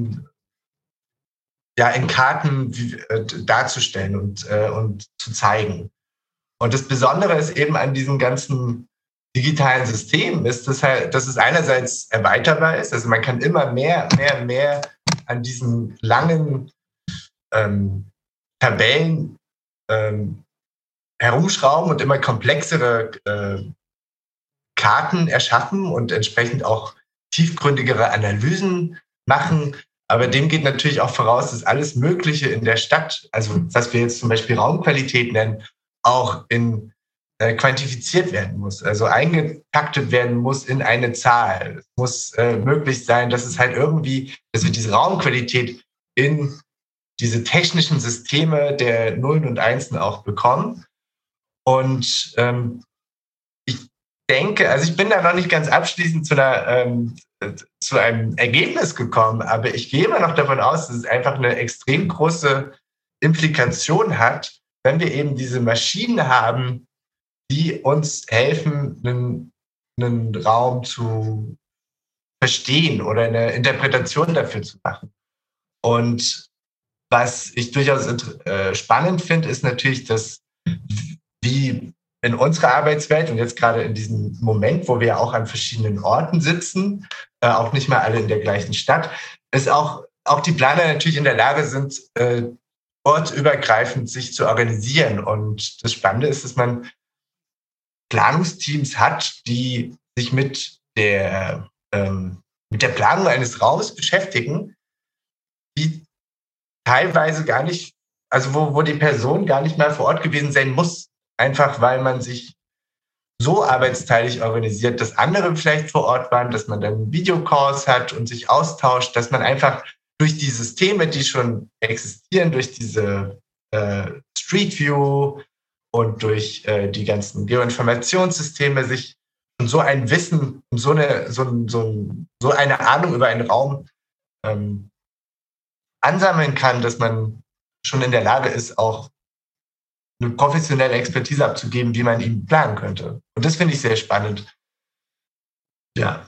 Karten darzustellen und zu zeigen. Und das Besondere ist eben an diesen ganzen digitalen Systemen, ist, dass es einerseits erweiterbar ist, also man kann immer mehr an diesen langen Tabellen herumschrauben und immer komplexere Karten erschaffen und entsprechend auch tiefgründigere Analysen machen. Aber dem geht natürlich auch voraus, dass alles Mögliche in der Stadt, also was wir jetzt zum Beispiel Raumqualität nennen, auch quantifiziert werden muss, also eingetaktet werden muss in eine Zahl. Es muss möglich sein, dass es halt irgendwie, dass wir diese Raumqualität in diese technischen Systeme der Nullen und Einsen auch bekommen. Und ich denke, also ich bin da noch nicht ganz abschließend zu einem Ergebnis gekommen, aber ich gehe immer noch davon aus, dass es einfach eine extrem große Implikation hat wenn wir eben diese Maschinen haben, die uns helfen, einen Raum zu verstehen oder eine Interpretation dafür zu machen. Und was ich durchaus spannend finde, ist natürlich, dass wie in unserer Arbeitswelt und jetzt gerade in diesem Moment, wo wir auch an verschiedenen Orten sitzen, auch nicht mal alle in der gleichen Stadt, ist auch die Planer natürlich in der Lage sind, ortsübergreifend sich zu organisieren. Und das Spannende ist, dass man Planungsteams hat, die sich mit der Planung eines Raums beschäftigen, die teilweise gar nicht, also wo die Person gar nicht mal vor Ort gewesen sein muss, einfach weil man sich so arbeitsteilig organisiert, dass andere vielleicht vor Ort waren, dass man dann Videocalls hat und sich austauscht, dass man einfach durch die Systeme, die schon existieren, durch diese Street View und durch die ganzen Geoinformationssysteme sich so ein Wissen, so eine Ahnung über einen Raum ansammeln kann, dass man schon in der Lage ist, auch eine professionelle Expertise abzugeben, wie man ihn planen könnte. Und das finde ich sehr spannend. Ja.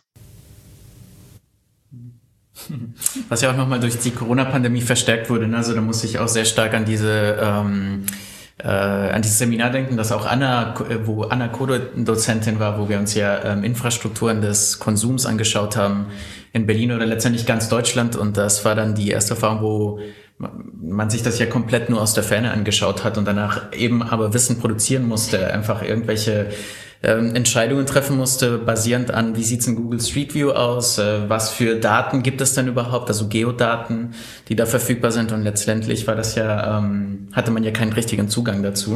Was ja auch nochmal durch die Corona-Pandemie verstärkt wurde. Ne? Also da muss ich auch sehr stark an dieses Seminar denken, das auch wo Anna Co-Dozentin war, wo wir uns ja Infrastrukturen des Konsums angeschaut haben in Berlin oder letztendlich ganz Deutschland. Und das war dann die erste Erfahrung, wo man sich das ja komplett nur aus der Ferne angeschaut hat und danach eben aber Wissen produzieren musste, einfach irgendwelche Entscheidungen treffen musste, basierend an, wie sieht's in Google Street View aus, was für Daten gibt es denn überhaupt, also Geodaten, die da verfügbar sind, und letztendlich war das ja, hatte man ja keinen richtigen Zugang dazu.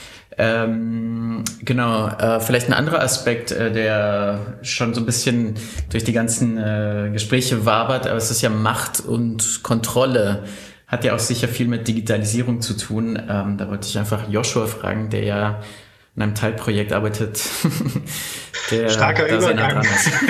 Vielleicht ein anderer Aspekt, der schon so ein bisschen durch die ganzen Gespräche wabert, aber es ist ja Macht und Kontrolle. Hat ja auch sicher viel mit Digitalisierung zu tun. Da wollte ich einfach Joshua fragen, der ja in einem Teilprojekt arbeitet, der starker da sehr nah Übergang. dran ist.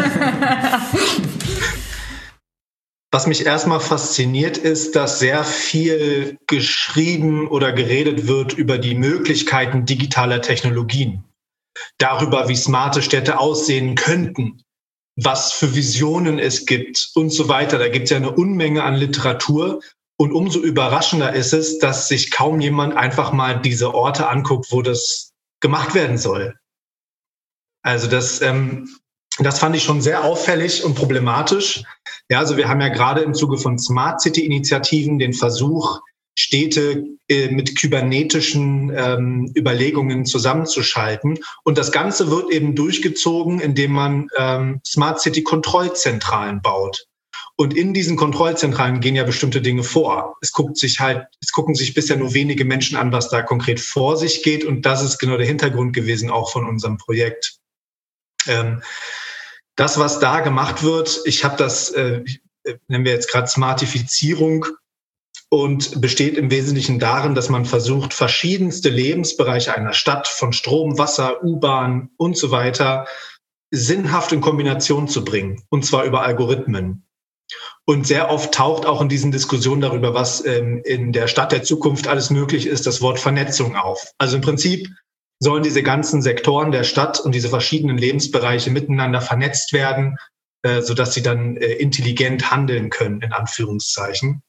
Was mich erstmal fasziniert, ist, dass sehr viel geschrieben oder geredet wird über die Möglichkeiten digitaler Technologien. Darüber, wie smarte Städte aussehen könnten, was für Visionen es gibt und so weiter. Da gibt es ja eine Unmenge an Literatur. Und umso überraschender ist es, dass sich kaum jemand einfach mal diese Orte anguckt, wo das gemacht werden soll. Also das fand ich schon sehr auffällig und problematisch. Ja, also wir haben ja gerade im Zuge von Smart City-Initiativen den Versuch, Städte mit kybernetischen Überlegungen zusammenzuschalten. Und das Ganze wird eben durchgezogen, indem man Smart City-Kontrollzentralen baut. Und in diesen Kontrollzentralen gehen ja bestimmte Dinge vor. Es gucken sich bisher nur wenige Menschen an, was da konkret vor sich geht. Und das ist genau der Hintergrund gewesen auch von unserem Projekt. Das, was da gemacht wird, ich habe das, nennen wir jetzt gerade Smartifizierung, und besteht im Wesentlichen darin, dass man versucht, verschiedenste Lebensbereiche einer Stadt von Strom, Wasser, U-Bahn und so weiter sinnhaft in Kombination zu bringen, und zwar über Algorithmen. Und sehr oft taucht auch in diesen Diskussionen darüber, was in der Stadt der Zukunft alles möglich ist, das Wort Vernetzung auf. Also im Prinzip sollen diese ganzen Sektoren der Stadt und diese verschiedenen Lebensbereiche miteinander vernetzt werden, sodass sie dann intelligent handeln können, in Anführungszeichen.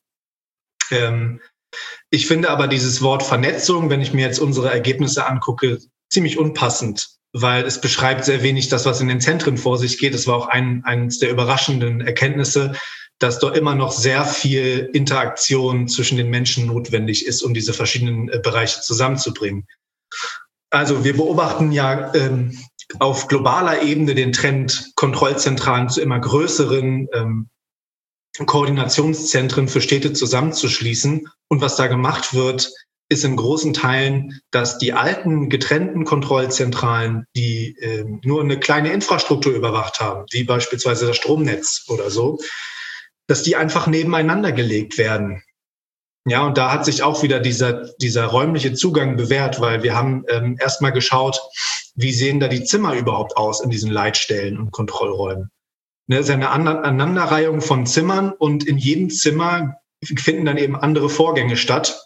Ich finde aber dieses Wort Vernetzung, wenn ich mir jetzt unsere Ergebnisse angucke, ziemlich unpassend, weil es beschreibt sehr wenig das, was in den Zentren vor sich geht. Es war auch eines der überraschenden Erkenntnisse, dass dort immer noch sehr viel Interaktion zwischen den Menschen notwendig ist, um diese verschiedenen Bereiche zusammenzubringen. Also wir beobachten ja auf globaler Ebene den Trend, Kontrollzentralen zu immer größeren Koordinationszentren für Städte zusammenzuschließen. Und was da gemacht wird, ist in großen Teilen, dass die alten getrennten Kontrollzentralen, die nur eine kleine Infrastruktur überwacht haben, wie beispielsweise das Stromnetz oder so, dass die einfach nebeneinander gelegt werden. Ja, und da hat sich auch wieder dieser räumliche Zugang bewährt, weil wir haben erstmal geschaut, wie sehen da die Zimmer überhaupt aus in diesen Leitstellen und Kontrollräumen. Ne, es ist eine Aneinanderreihung von Zimmern, und in jedem Zimmer finden dann eben andere Vorgänge statt.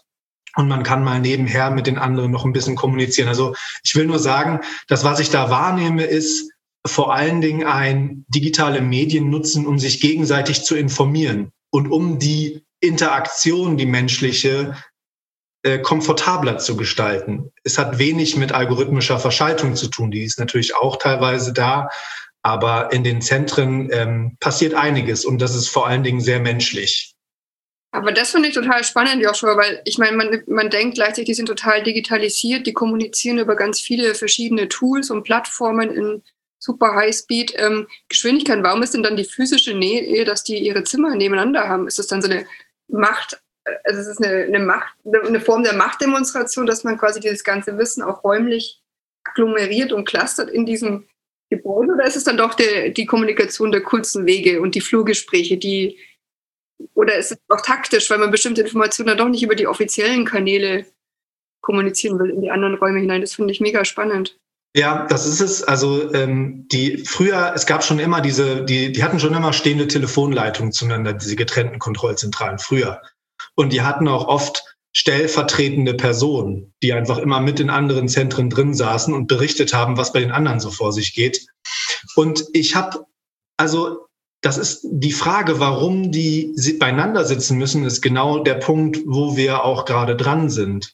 und man kann mal nebenher mit den anderen noch ein bisschen kommunizieren. Also ich will nur sagen, das, was ich da wahrnehme, ist vor allen Dingen digitale Medien nutzen, um sich gegenseitig zu informieren und um die Interaktion, die menschliche, komfortabler zu gestalten. Es hat wenig mit algorithmischer Verschaltung zu tun, die ist natürlich auch teilweise da, aber in den Zentren passiert einiges und das ist vor allen Dingen sehr menschlich. Aber das finde ich total spannend, Joshua, weil ich meine, man denkt gleichzeitig, die sind total digitalisiert, die kommunizieren über ganz viele verschiedene Tools und Plattformen in super Highspeed Geschwindigkeit. Warum ist denn dann die physische Nähe, dass die ihre Zimmer nebeneinander haben? Ist das dann so eine Macht, also es ist eine Form der Machtdemonstration, dass man quasi dieses ganze Wissen auch räumlich agglomeriert und clustert in diesem Gebäude? Oder ist es dann doch die Kommunikation der kurzen Wege und die Flurgespräche, oder ist es auch taktisch, weil man bestimmte Informationen dann doch nicht über die offiziellen Kanäle kommunizieren will in die anderen Räume hinein? Das finde ich mega spannend. Ja, das ist es. Also es gab schon immer die hatten schon immer stehende Telefonleitungen zueinander, diese getrennten Kontrollzentralen früher. Und die hatten auch oft stellvertretende Personen, die einfach immer mit in anderen Zentren drin saßen und berichtet haben, was bei den anderen so vor sich geht. Und das ist die Frage, warum die beieinander sitzen müssen, ist genau der Punkt, wo wir auch gerade dran sind.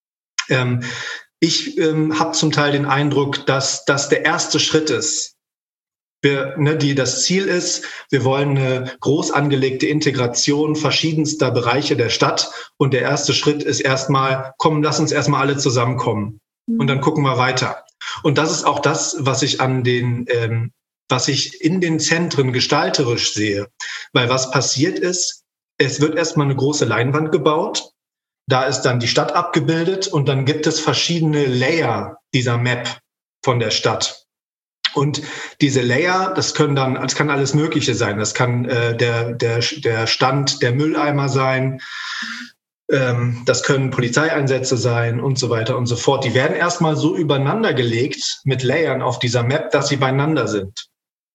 Ich habe zum Teil den Eindruck, dass das der erste Schritt ist. Das Ziel ist, wir wollen eine groß angelegte Integration verschiedenster Bereiche der Stadt. Und der erste Schritt ist erstmal, lass uns erstmal alle zusammenkommen. Und dann gucken wir weiter. Und das ist auch das, was ich was ich in den Zentren gestalterisch sehe. Weil was passiert ist, es wird erstmal eine große Leinwand gebaut. Da ist dann die Stadt abgebildet und dann gibt es verschiedene Layer dieser Map von der Stadt. Und diese Layer, das kann alles Mögliche sein. Das kann der Stand der Mülleimer sein, das können Polizeieinsätze sein und so weiter und so fort. Die werden erstmal so übereinander gelegt mit Layern auf dieser Map, dass sie beieinander sind.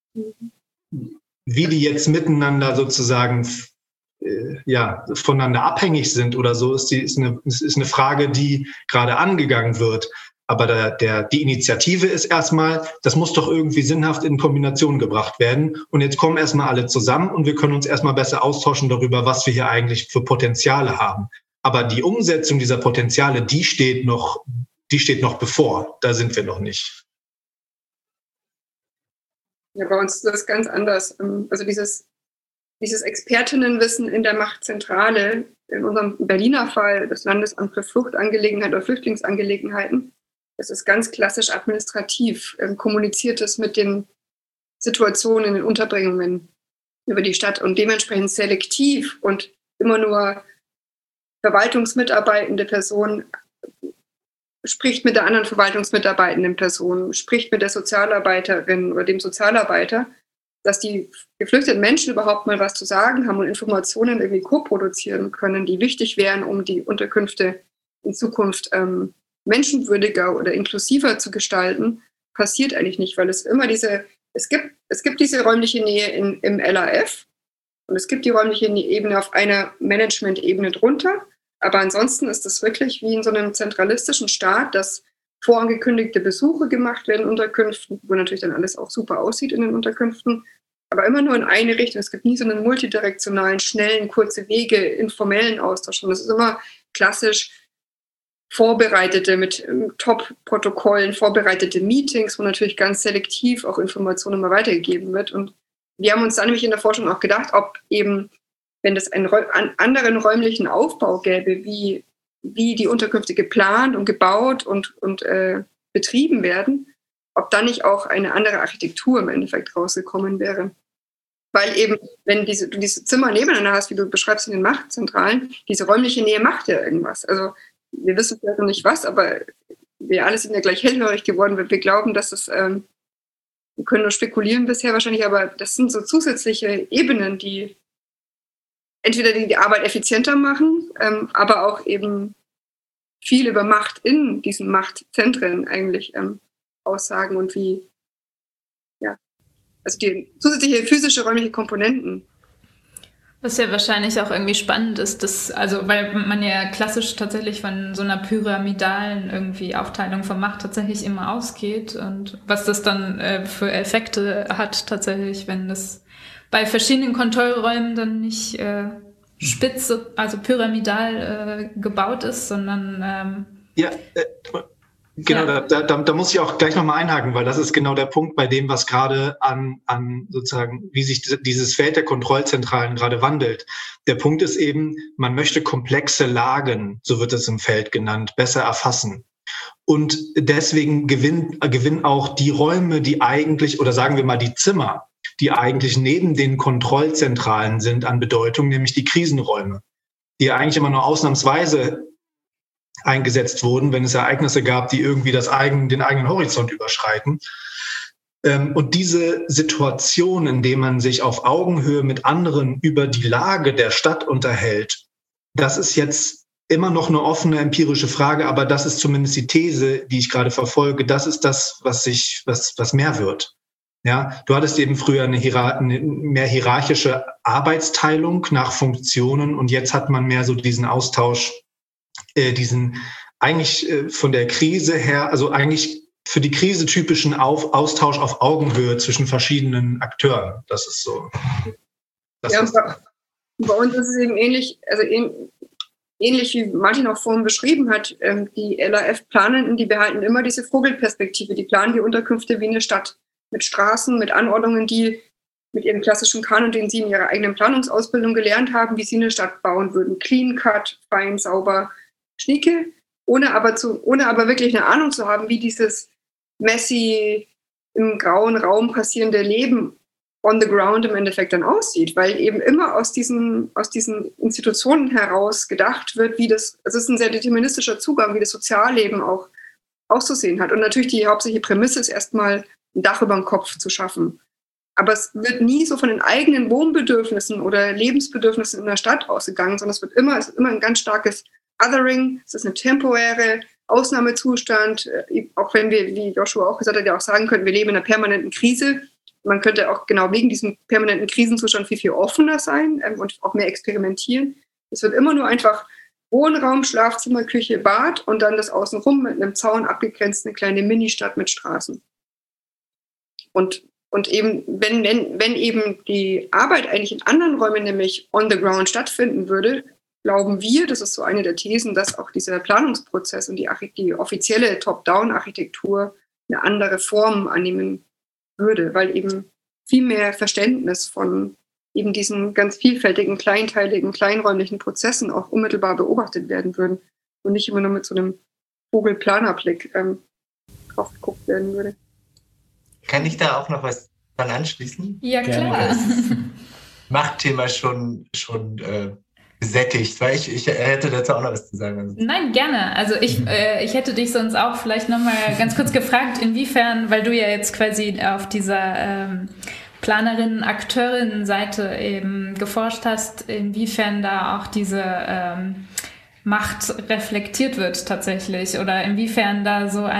Wie die jetzt miteinander sozusagen voneinander abhängig sind oder so, ist eine Frage, die gerade angegangen wird. Aber die Initiative ist erstmal, das muss doch irgendwie sinnhaft in Kombination gebracht werden. Und jetzt kommen erstmal alle zusammen und wir können uns erstmal besser austauschen darüber, was wir hier eigentlich für Potenziale haben. Aber die Umsetzung dieser Potenziale, die steht noch bevor. Da sind wir noch nicht. Ja, bei uns ist das ganz anders. Also dieses Expertinnenwissen in der Machtzentrale, in unserem Berliner Fall, das Landesamt für Fluchtangelegenheiten oder Flüchtlingsangelegenheiten, das ist ganz klassisch administrativ, kommuniziert es mit den Situationen in den Unterbringungen über die Stadt und dementsprechend selektiv und immer nur verwaltungsmitarbeitende Person spricht mit der anderen verwaltungsmitarbeitenden Person, spricht mit der Sozialarbeiterin oder dem Sozialarbeiter, dass die geflüchteten Menschen überhaupt mal was zu sagen haben und Informationen irgendwie co-produzieren können, die wichtig wären, um die Unterkünfte in Zukunft menschenwürdiger oder inklusiver zu gestalten, passiert eigentlich nicht, weil es immer es gibt diese räumliche Nähe im LAF und es gibt die räumliche Ebene auf einer Management-Ebene drunter, aber ansonsten ist es wirklich wie in so einem zentralistischen Staat, dass vorangekündigte Besuche gemacht werden in Unterkünften, wo natürlich dann alles auch super aussieht in den Unterkünften, aber immer nur in eine Richtung. Es gibt nie so einen multidirektionalen, schnellen, kurze Wege, informellen Austausch. Und das ist immer klassisch vorbereitete, mit Top-Protokollen, vorbereitete Meetings, wo natürlich ganz selektiv auch Informationen immer weitergegeben wird. Und wir haben uns dann nämlich in der Forschung auch gedacht, ob eben, wenn es einen anderen räumlichen Aufbau gäbe, wie die Unterkünfte geplant und gebaut und betrieben werden, ob dann nicht auch eine andere Architektur im Endeffekt rausgekommen wäre. Weil eben, wenn du diese Zimmer nebeneinander hast, wie du beschreibst in den Machtzentralen, diese räumliche Nähe macht ja irgendwas. Also wir wissen vielleicht noch nicht was, aber wir alle sind ja gleich hellhörig geworden, weil wir glauben, dass es, wir können nur spekulieren bisher wahrscheinlich, aber das sind so zusätzliche Ebenen, die entweder die Arbeit effizienter machen, aber auch eben viel über Macht in diesen Machtzentren eigentlich aussagen und also die zusätzliche physische räumliche Komponenten. Was ja wahrscheinlich auch irgendwie spannend ist, weil man ja klassisch tatsächlich von so einer pyramidalen irgendwie Aufteilung von Macht tatsächlich immer ausgeht und was das dann für Effekte hat tatsächlich, wenn das bei verschiedenen Kontrollräumen dann nicht spitze, also pyramidal gebaut ist, sondern Genau, ja. Da muss ich auch gleich nochmal einhaken, weil das ist genau der Punkt bei dem, was gerade an sozusagen, wie sich dieses Feld der Kontrollzentralen gerade wandelt. Der Punkt ist eben, man möchte komplexe Lagen, so wird es im Feld genannt, besser erfassen. Und deswegen gewinnen auch die Räume, die eigentlich, oder sagen wir mal die Zimmer, die eigentlich neben den Kontrollzentralen sind, an Bedeutung, nämlich die Krisenräume, die eigentlich immer nur ausnahmsweise eingesetzt wurden, wenn es Ereignisse gab, die irgendwie den eigenen Horizont überschreiten. Und diese Situation, in der man sich auf Augenhöhe mit anderen über die Lage der Stadt unterhält, das ist jetzt immer noch eine offene empirische Frage, aber das ist zumindest die These, die ich gerade verfolge. Das ist das, was mehr wird. Ja, du hattest eben früher eine mehr hierarchische Arbeitsteilung nach Funktionen und jetzt hat man mehr so diesen Austausch, diesen eigentlich von der Krise her, also eigentlich für die Krise typischen Austausch auf Augenhöhe zwischen verschiedenen Akteuren. Das ist so. Bei uns ist es eben ähnlich, also ähnlich wie Martin auch vorhin beschrieben hat. Die LAF-Planenden, die behalten immer diese Vogelperspektive. Die planen die Unterkünfte wie eine Stadt mit Straßen, mit Anordnungen, die mit ihrem klassischen Kanon, den sie in ihrer eigenen Planungsausbildung gelernt haben, wie sie eine Stadt bauen würden. Clean cut, fein, sauber, schnieke, ohne aber wirklich eine Ahnung zu haben, wie dieses messy im grauen Raum passierende Leben on the ground im Endeffekt dann aussieht, weil eben immer aus diesen Institutionen heraus gedacht wird, es ist ein sehr deterministischer Zugang, wie das Sozialleben auch auszusehen hat. Und natürlich die hauptsächliche Prämisse ist erstmal, ein Dach über den Kopf zu schaffen. Aber es wird nie so von den eigenen Wohnbedürfnissen oder Lebensbedürfnissen in der Stadt ausgegangen, sondern es ist immer ein ganz starkes Othering, es ist ein temporärer Ausnahmezustand, auch wenn wir, wie Joshua auch gesagt hat, ja auch sagen könnten, wir leben in einer permanenten Krise. Man könnte auch genau wegen diesem permanenten Krisenzustand viel, viel offener sein und auch mehr experimentieren. Es wird immer nur einfach Wohnraum, Schlafzimmer, Küche, Bad und dann das Außenrum mit einem Zaun abgegrenzt, eine kleine Ministadt mit Straßen. Und eben, wenn eben die Arbeit eigentlich in anderen Räumen, nämlich on the ground, stattfinden würde, glauben wir, das ist so eine der Thesen, dass auch dieser Planungsprozess und die offizielle Top-Down-Architektur eine andere Form annehmen würde, weil eben viel mehr Verständnis von eben diesen ganz vielfältigen, kleinteiligen, kleinräumlichen Prozessen auch unmittelbar beobachtet werden würden und nicht immer nur mit so einem Vogelplanerblick drauf geguckt werden würde. Kann ich da auch noch was dran anschließen? Ja, klar. Machtthema schon gesättigt, weil ich hätte dazu auch noch was zu sagen. Nein, gerne. Also ich hätte dich sonst auch vielleicht nochmal ganz kurz gefragt, inwiefern, weil du ja jetzt quasi auf dieser Planerinnen-Akteurinnen-Seite eben geforscht hast, inwiefern da auch diese Macht reflektiert wird tatsächlich oder inwiefern da so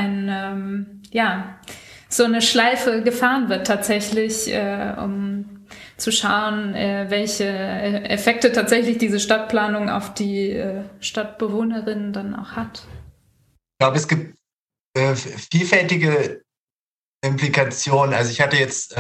so eine Schleife gefahren wird tatsächlich, um zu schauen, welche Effekte tatsächlich diese Stadtplanung auf die Stadtbewohnerinnen dann auch hat. Ich glaube, es gibt vielfältige Implikationen. Also ich hatte jetzt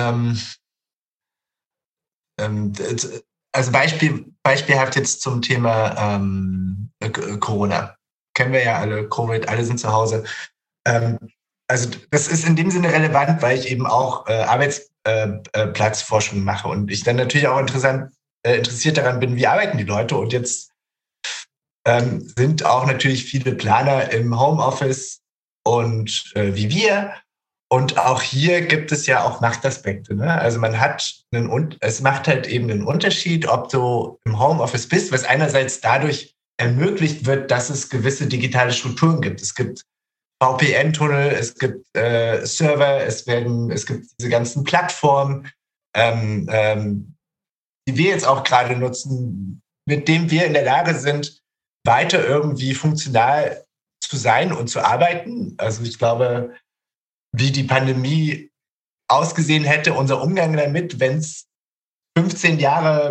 also beispielhaft jetzt zum Thema Corona. Kennen wir ja alle, Covid, alle sind zu Hause. Also das ist in dem Sinne relevant, weil ich eben auch Arbeitsplatzforschung mache und ich dann natürlich auch interessiert daran bin, wie arbeiten die Leute. Und jetzt sind auch natürlich viele Planer im Homeoffice und wie wir. Und auch hier gibt es ja auch Machtaspekte. Ne? Also es macht halt eben einen Unterschied, ob du im Homeoffice bist, was einerseits dadurch ermöglicht wird, dass es gewisse digitale Strukturen gibt. Es gibt VPN-Tunnel, es gibt Server, es gibt diese ganzen Plattformen, die wir jetzt auch gerade nutzen, mit denen wir in der Lage sind, weiter irgendwie funktional zu sein und zu arbeiten. Also ich glaube, wie die Pandemie ausgesehen hätte, unser Umgang damit, wenn es 15 Jahre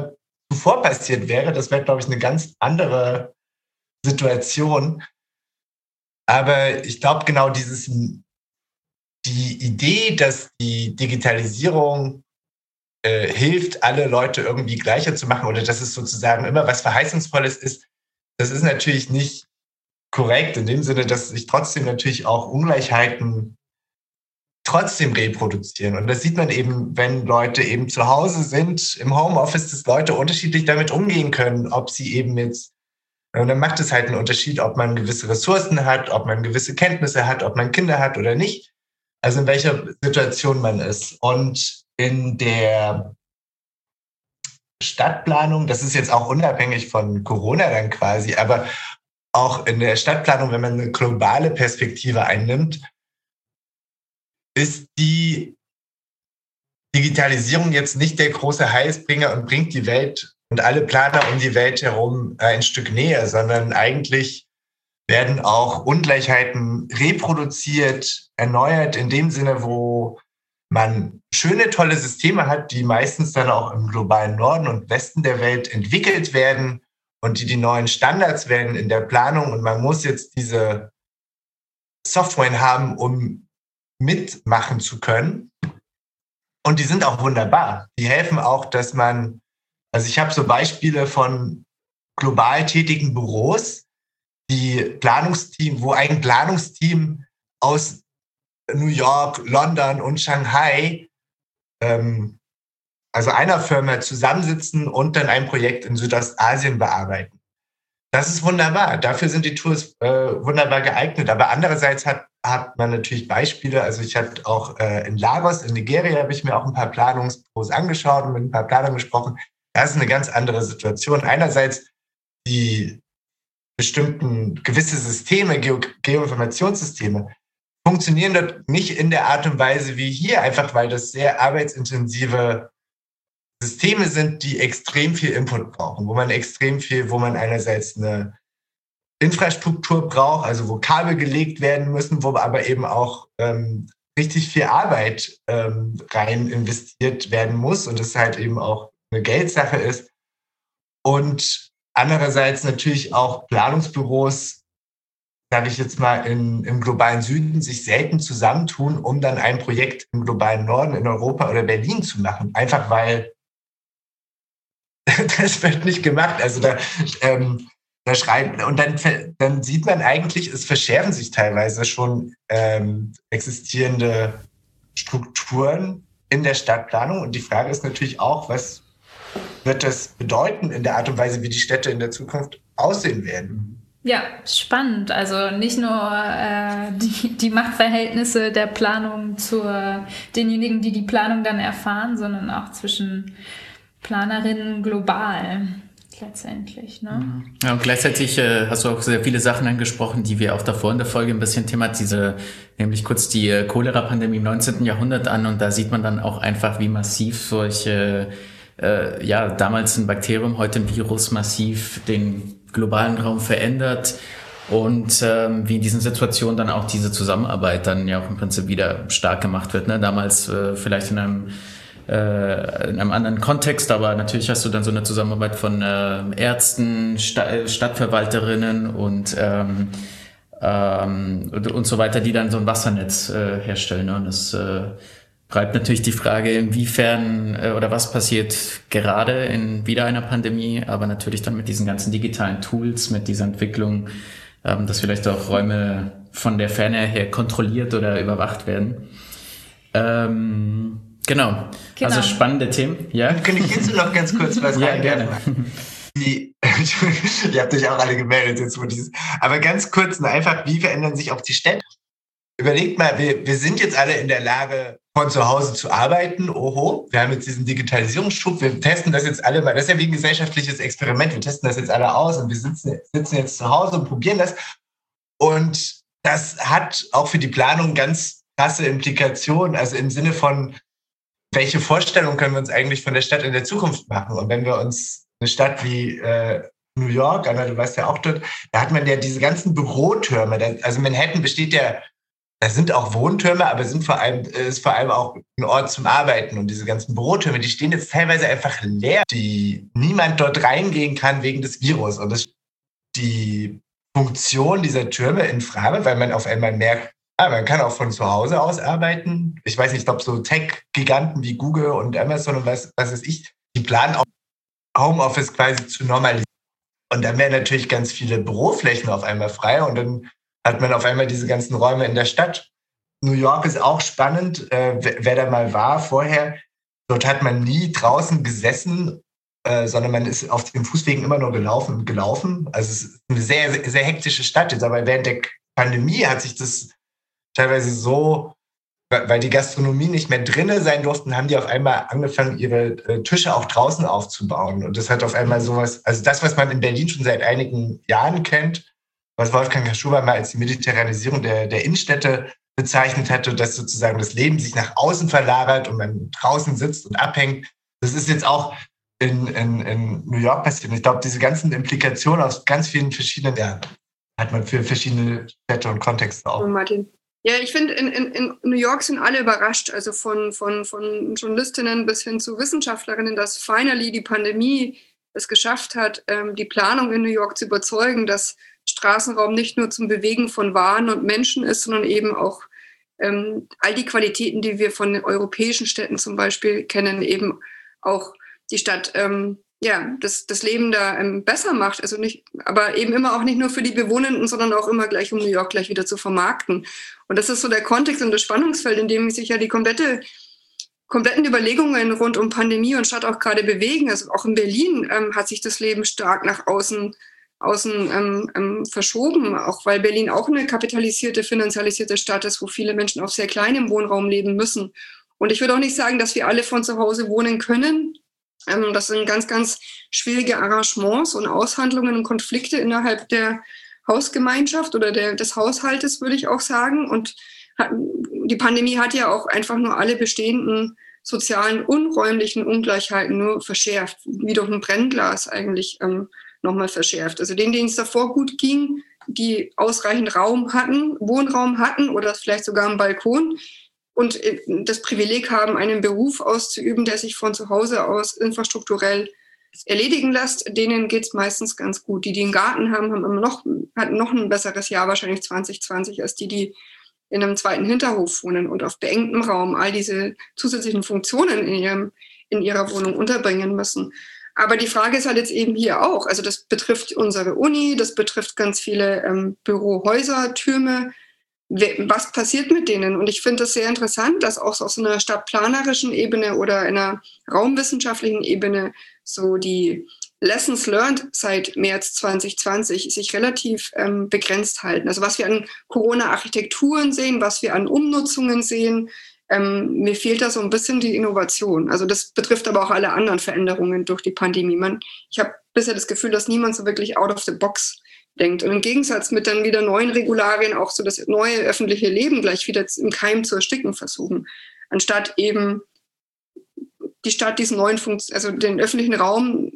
zuvor passiert wäre, das wäre, glaube ich, eine ganz andere Situation. Aber ich glaube, genau die Idee, dass die Digitalisierung hilft, alle Leute irgendwie gleicher zu machen oder dass es sozusagen immer was Verheißungsvolles ist, das ist natürlich nicht korrekt in dem Sinne, dass sich trotzdem natürlich auch Ungleichheiten trotzdem reproduzieren. Und das sieht man eben, wenn Leute eben zu Hause sind, im Homeoffice, dass Leute unterschiedlich damit umgehen können, ob sie eben jetzt, und dann macht es halt einen Unterschied, ob man gewisse Ressourcen hat, ob man gewisse Kenntnisse hat, ob man Kinder hat oder nicht. Also in welcher Situation man ist. Und in der Stadtplanung, das ist jetzt auch unabhängig von Corona dann quasi, aber auch in der Stadtplanung, wenn man eine globale Perspektive einnimmt, ist die Digitalisierung jetzt nicht der große Heilsbringer und bringt die Welt und alle Planer um die Welt herum ein Stück näher, sondern eigentlich werden auch Ungleichheiten reproduziert, erneuert in dem Sinne, wo man schöne, tolle Systeme hat, die meistens dann auch im globalen Norden und Westen der Welt entwickelt werden und die neuen Standards werden in der Planung. Und man muss jetzt diese Software haben, um mitmachen zu können. Und die sind auch wunderbar. Die helfen auch, dass man, also ich habe so Beispiele von global tätigen Büros, wo ein Planungsteam aus New York, London und Shanghai, also einer Firma zusammensitzen und dann ein Projekt in Südostasien bearbeiten. Das ist wunderbar. Dafür sind die Tools wunderbar geeignet. Aber andererseits hat man natürlich Beispiele. Also ich hatte auch in Lagos, in Nigeria, habe ich mir auch ein paar Planungsbüros angeschaut und mit ein paar Planern gesprochen. Das ist eine ganz andere Situation. Einerseits die bestimmten gewisse Systeme, Geoinformationssysteme, funktionieren dort nicht in der Art und Weise wie hier, einfach weil das sehr arbeitsintensive Systeme sind, die extrem viel Input brauchen, wo man einerseits eine Infrastruktur braucht, also wo Kabel gelegt werden müssen, wo aber eben auch richtig viel Arbeit rein investiert werden muss und das halt eben auch eine Geldsache ist. Und andererseits natürlich auch Planungsbüros, sage ich jetzt mal, im globalen Süden sich selten zusammentun, um dann ein Projekt im globalen Norden in Europa oder Berlin zu machen. Einfach weil das wird nicht gemacht. Also da schreiben, und dann sieht man eigentlich, es verschärfen sich teilweise schon existierende Strukturen in der Stadtplanung. Und die Frage ist natürlich auch, was wird das bedeuten in der Art und Weise, wie die Städte in der Zukunft aussehen werden? Ja, spannend. Also nicht nur die Machtverhältnisse der Planung zu denjenigen, die Planung dann erfahren, sondern auch zwischen Planerinnen global letztendlich. Ne? Ja, und gleichzeitig hast du auch sehr viele Sachen angesprochen, die wir auch davor in der Folge ein bisschen thematisieren, nämlich kurz die Cholera-Pandemie im 19. Jahrhundert an und da sieht man dann auch einfach, wie massiv solche damals ein Bakterium, heute ein Virus massiv den globalen Raum verändert und wie in diesen Situationen dann auch diese Zusammenarbeit dann ja auch im Prinzip wieder stark gemacht wird. Ne? Damals vielleicht in einem anderen Kontext, aber natürlich hast du dann so eine Zusammenarbeit von Ärzten, Stadtverwalterinnen und so weiter, die dann so ein Wassernetz herstellen. Ne? Und das bleibt natürlich die Frage, inwiefern oder was passiert gerade in wieder einer Pandemie, aber natürlich dann mit diesen ganzen digitalen Tools, mit dieser Entwicklung, dass vielleicht auch Räume von der Ferne her kontrolliert oder überwacht werden. Genau. Also spannende Themen. Ja? Kann ich jetzt noch ganz kurz was rein? Ja, gerne. Ihr habt euch auch alle gemeldet jetzt, aber ganz kurz und einfach, wie verändern sich auch die Städte? Überlegt mal, wir sind jetzt alle in der Lage, von zu Hause zu arbeiten. Oho, wir haben jetzt diesen Digitalisierungsschub, wir testen das jetzt alle mal. Das ist ja wie ein gesellschaftliches Experiment. Wir testen das jetzt alle aus und wir sitzen jetzt zu Hause und probieren das. Und das hat auch für die Planung ganz krasse Implikationen, also im Sinne von, welche Vorstellung können wir uns eigentlich von der Stadt in der Zukunft machen? Und wenn wir uns eine Stadt wie New York, Anna, du warst ja auch dort, da hat man ja diese ganzen Bürotürme. Also Manhattan besteht ja es sind auch Wohntürme, aber ist vor allem auch ein Ort zum Arbeiten. Und diese ganzen Bürotürme, die stehen jetzt teilweise einfach leer, die niemand dort reingehen kann wegen des Virus. Und das die Funktion dieser Türme in Frage, weil man auf einmal merkt, man kann auch von zu Hause aus arbeiten. Ich weiß nicht, ob so Tech-Giganten wie Google und Amazon und was weiß ich, die planen auch Homeoffice quasi zu normalisieren. Und dann werden natürlich ganz viele Büroflächen auf einmal frei und dann hat man auf einmal diese ganzen Räume in der Stadt. New York ist auch spannend, wer da mal war vorher. Dort hat man nie draußen gesessen, sondern man ist auf den Fußwegen immer nur gelaufen. Also es ist eine sehr, sehr hektische Stadt jetzt. Aber während der Pandemie hat sich das teilweise so, weil die Gastronomie nicht mehr drinne sein durften, haben die auf einmal angefangen, ihre Tische auch draußen aufzubauen. Und das hat auf einmal sowas, also das, was man in Berlin schon seit einigen Jahren kennt, was Wolfgang Kaschuber mal als die Mediterranisierung der Innenstädte bezeichnet hatte, dass sozusagen das Leben sich nach außen verlagert und man draußen sitzt und abhängt. Das ist jetzt auch in New York passiert. Und ich glaube, diese ganzen Implikationen aus ganz vielen verschiedenen, hat man für verschiedene Städte und Kontexte auch. Oh, Martin. Ja, ich finde, in New York sind alle überrascht, also von Journalistinnen bis hin zu Wissenschaftlerinnen, dass finally die Pandemie es geschafft hat, die Planung in New York zu überzeugen, dass Straßenraum nicht nur zum Bewegen von Waren und Menschen ist, sondern eben auch all die Qualitäten, die wir von den europäischen Städten zum Beispiel kennen, eben auch die Stadt das Leben da besser macht. Also nicht, aber eben immer auch nicht nur für die Bewohnenden, sondern auch immer gleich, um New York gleich wieder zu vermarkten. Und das ist so der Kontext und das Spannungsfeld, in dem sich ja die kompletten Überlegungen rund um Pandemie und Stadt auch gerade bewegen. Also auch in Berlin hat sich das Leben stark nach außen verschoben, auch weil Berlin auch eine kapitalisierte, finanzialisierte Stadt ist, wo viele Menschen auf sehr kleinem Wohnraum leben müssen. Und ich würde auch nicht sagen, dass wir alle von zu Hause wohnen können. Das sind ganz, ganz schwierige Arrangements und Aushandlungen und Konflikte innerhalb der Hausgemeinschaft oder des Haushaltes, würde ich auch sagen. Und die Pandemie hat ja auch einfach nur alle bestehenden sozialen und räumlichen Ungleichheiten nur verschärft, wie durch ein Brennglas eigentlich nochmal verschärft. Also denen es davor gut ging, die ausreichend Wohnraum hatten oder vielleicht sogar einen Balkon, und das Privileg haben, einen Beruf auszuüben, der sich von zu Hause aus infrastrukturell erledigen lässt, denen geht es meistens ganz gut. Die einen Garten haben, hatten noch ein besseres Jahr, wahrscheinlich 2020, als die in einem zweiten Hinterhof wohnen und auf beengtem Raum all diese zusätzlichen Funktionen in ihrer Wohnung unterbringen müssen. Aber die Frage ist halt jetzt eben hier auch, also das betrifft unsere Uni, das betrifft ganz viele Bürohäuser, Türme. Was passiert mit denen? Und ich finde das sehr interessant, dass auch aus einer stadtplanerischen Ebene oder einer raumwissenschaftlichen Ebene so die Lessons learned seit März 2020 sich relativ begrenzt halten. Also was wir an Corona-Architekturen sehen, was wir an Umnutzungen sehen, mir fehlt da so ein bisschen die Innovation. Also das betrifft aber auch alle anderen Veränderungen durch die Pandemie. Ich habe bisher das Gefühl, dass niemand so wirklich out of the box denkt. Und im Gegensatz mit dann wieder neuen Regularien auch so das neue öffentliche Leben gleich wieder im Keim zu ersticken versuchen. Anstatt eben die Stadt diesen also den öffentlichen Raum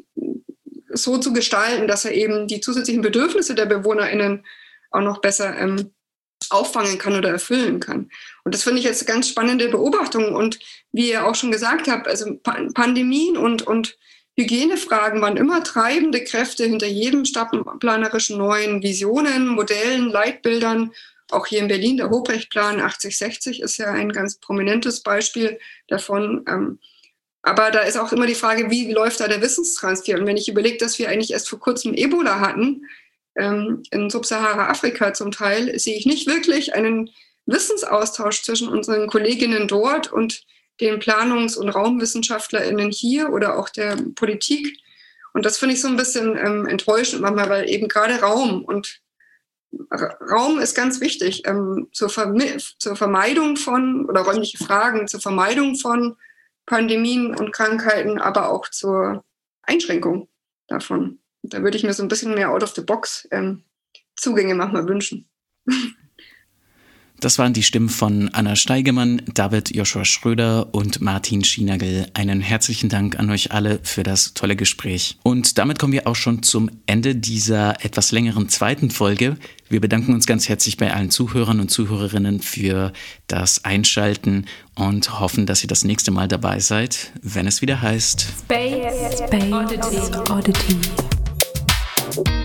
so zu gestalten, dass er eben die zusätzlichen Bedürfnisse der BewohnerInnen auch noch besser auffangen kann oder erfüllen kann. Und das finde ich jetzt eine ganz spannende Beobachtung. Und wie ihr auch schon gesagt habt, also Pandemien und Hygienefragen waren immer treibende Kräfte hinter jedem stadtplanerischen neuen Visionen, Modellen, Leitbildern. Auch hier in Berlin, der Hobrecht-Plan 8060 ist ja ein ganz prominentes Beispiel davon. Aber da ist auch immer die Frage, wie läuft da der Wissenstransfer? Und wenn ich überlege, dass wir eigentlich erst vor kurzem Ebola hatten, in Subsahara-Afrika zum Teil, sehe ich nicht wirklich einen Wissensaustausch zwischen unseren Kolleginnen dort und den Planungs- und RaumwissenschaftlerInnen hier oder auch der Politik. Und das finde ich so ein bisschen enttäuschend manchmal, weil eben gerade Raum ist ganz wichtig zur Vermeidung von, oder räumliche Fragen zur Vermeidung von Pandemien und Krankheiten, aber auch zur Einschränkung davon. Da würde ich mir so ein bisschen mehr out of the box Zugänge manchmal wünschen. Das waren die Stimmen von Anna Steigemann, David Joshua Schröder und Martin Schienergel. Einen herzlichen Dank an euch alle für das tolle Gespräch. Und damit kommen wir auch schon zum Ende dieser etwas längeren zweiten Folge. Wir bedanken uns ganz herzlich bei allen Zuhörern und Zuhörerinnen für das Einschalten und hoffen, dass ihr das nächste Mal dabei seid, wenn es wieder heißt Space Oddity.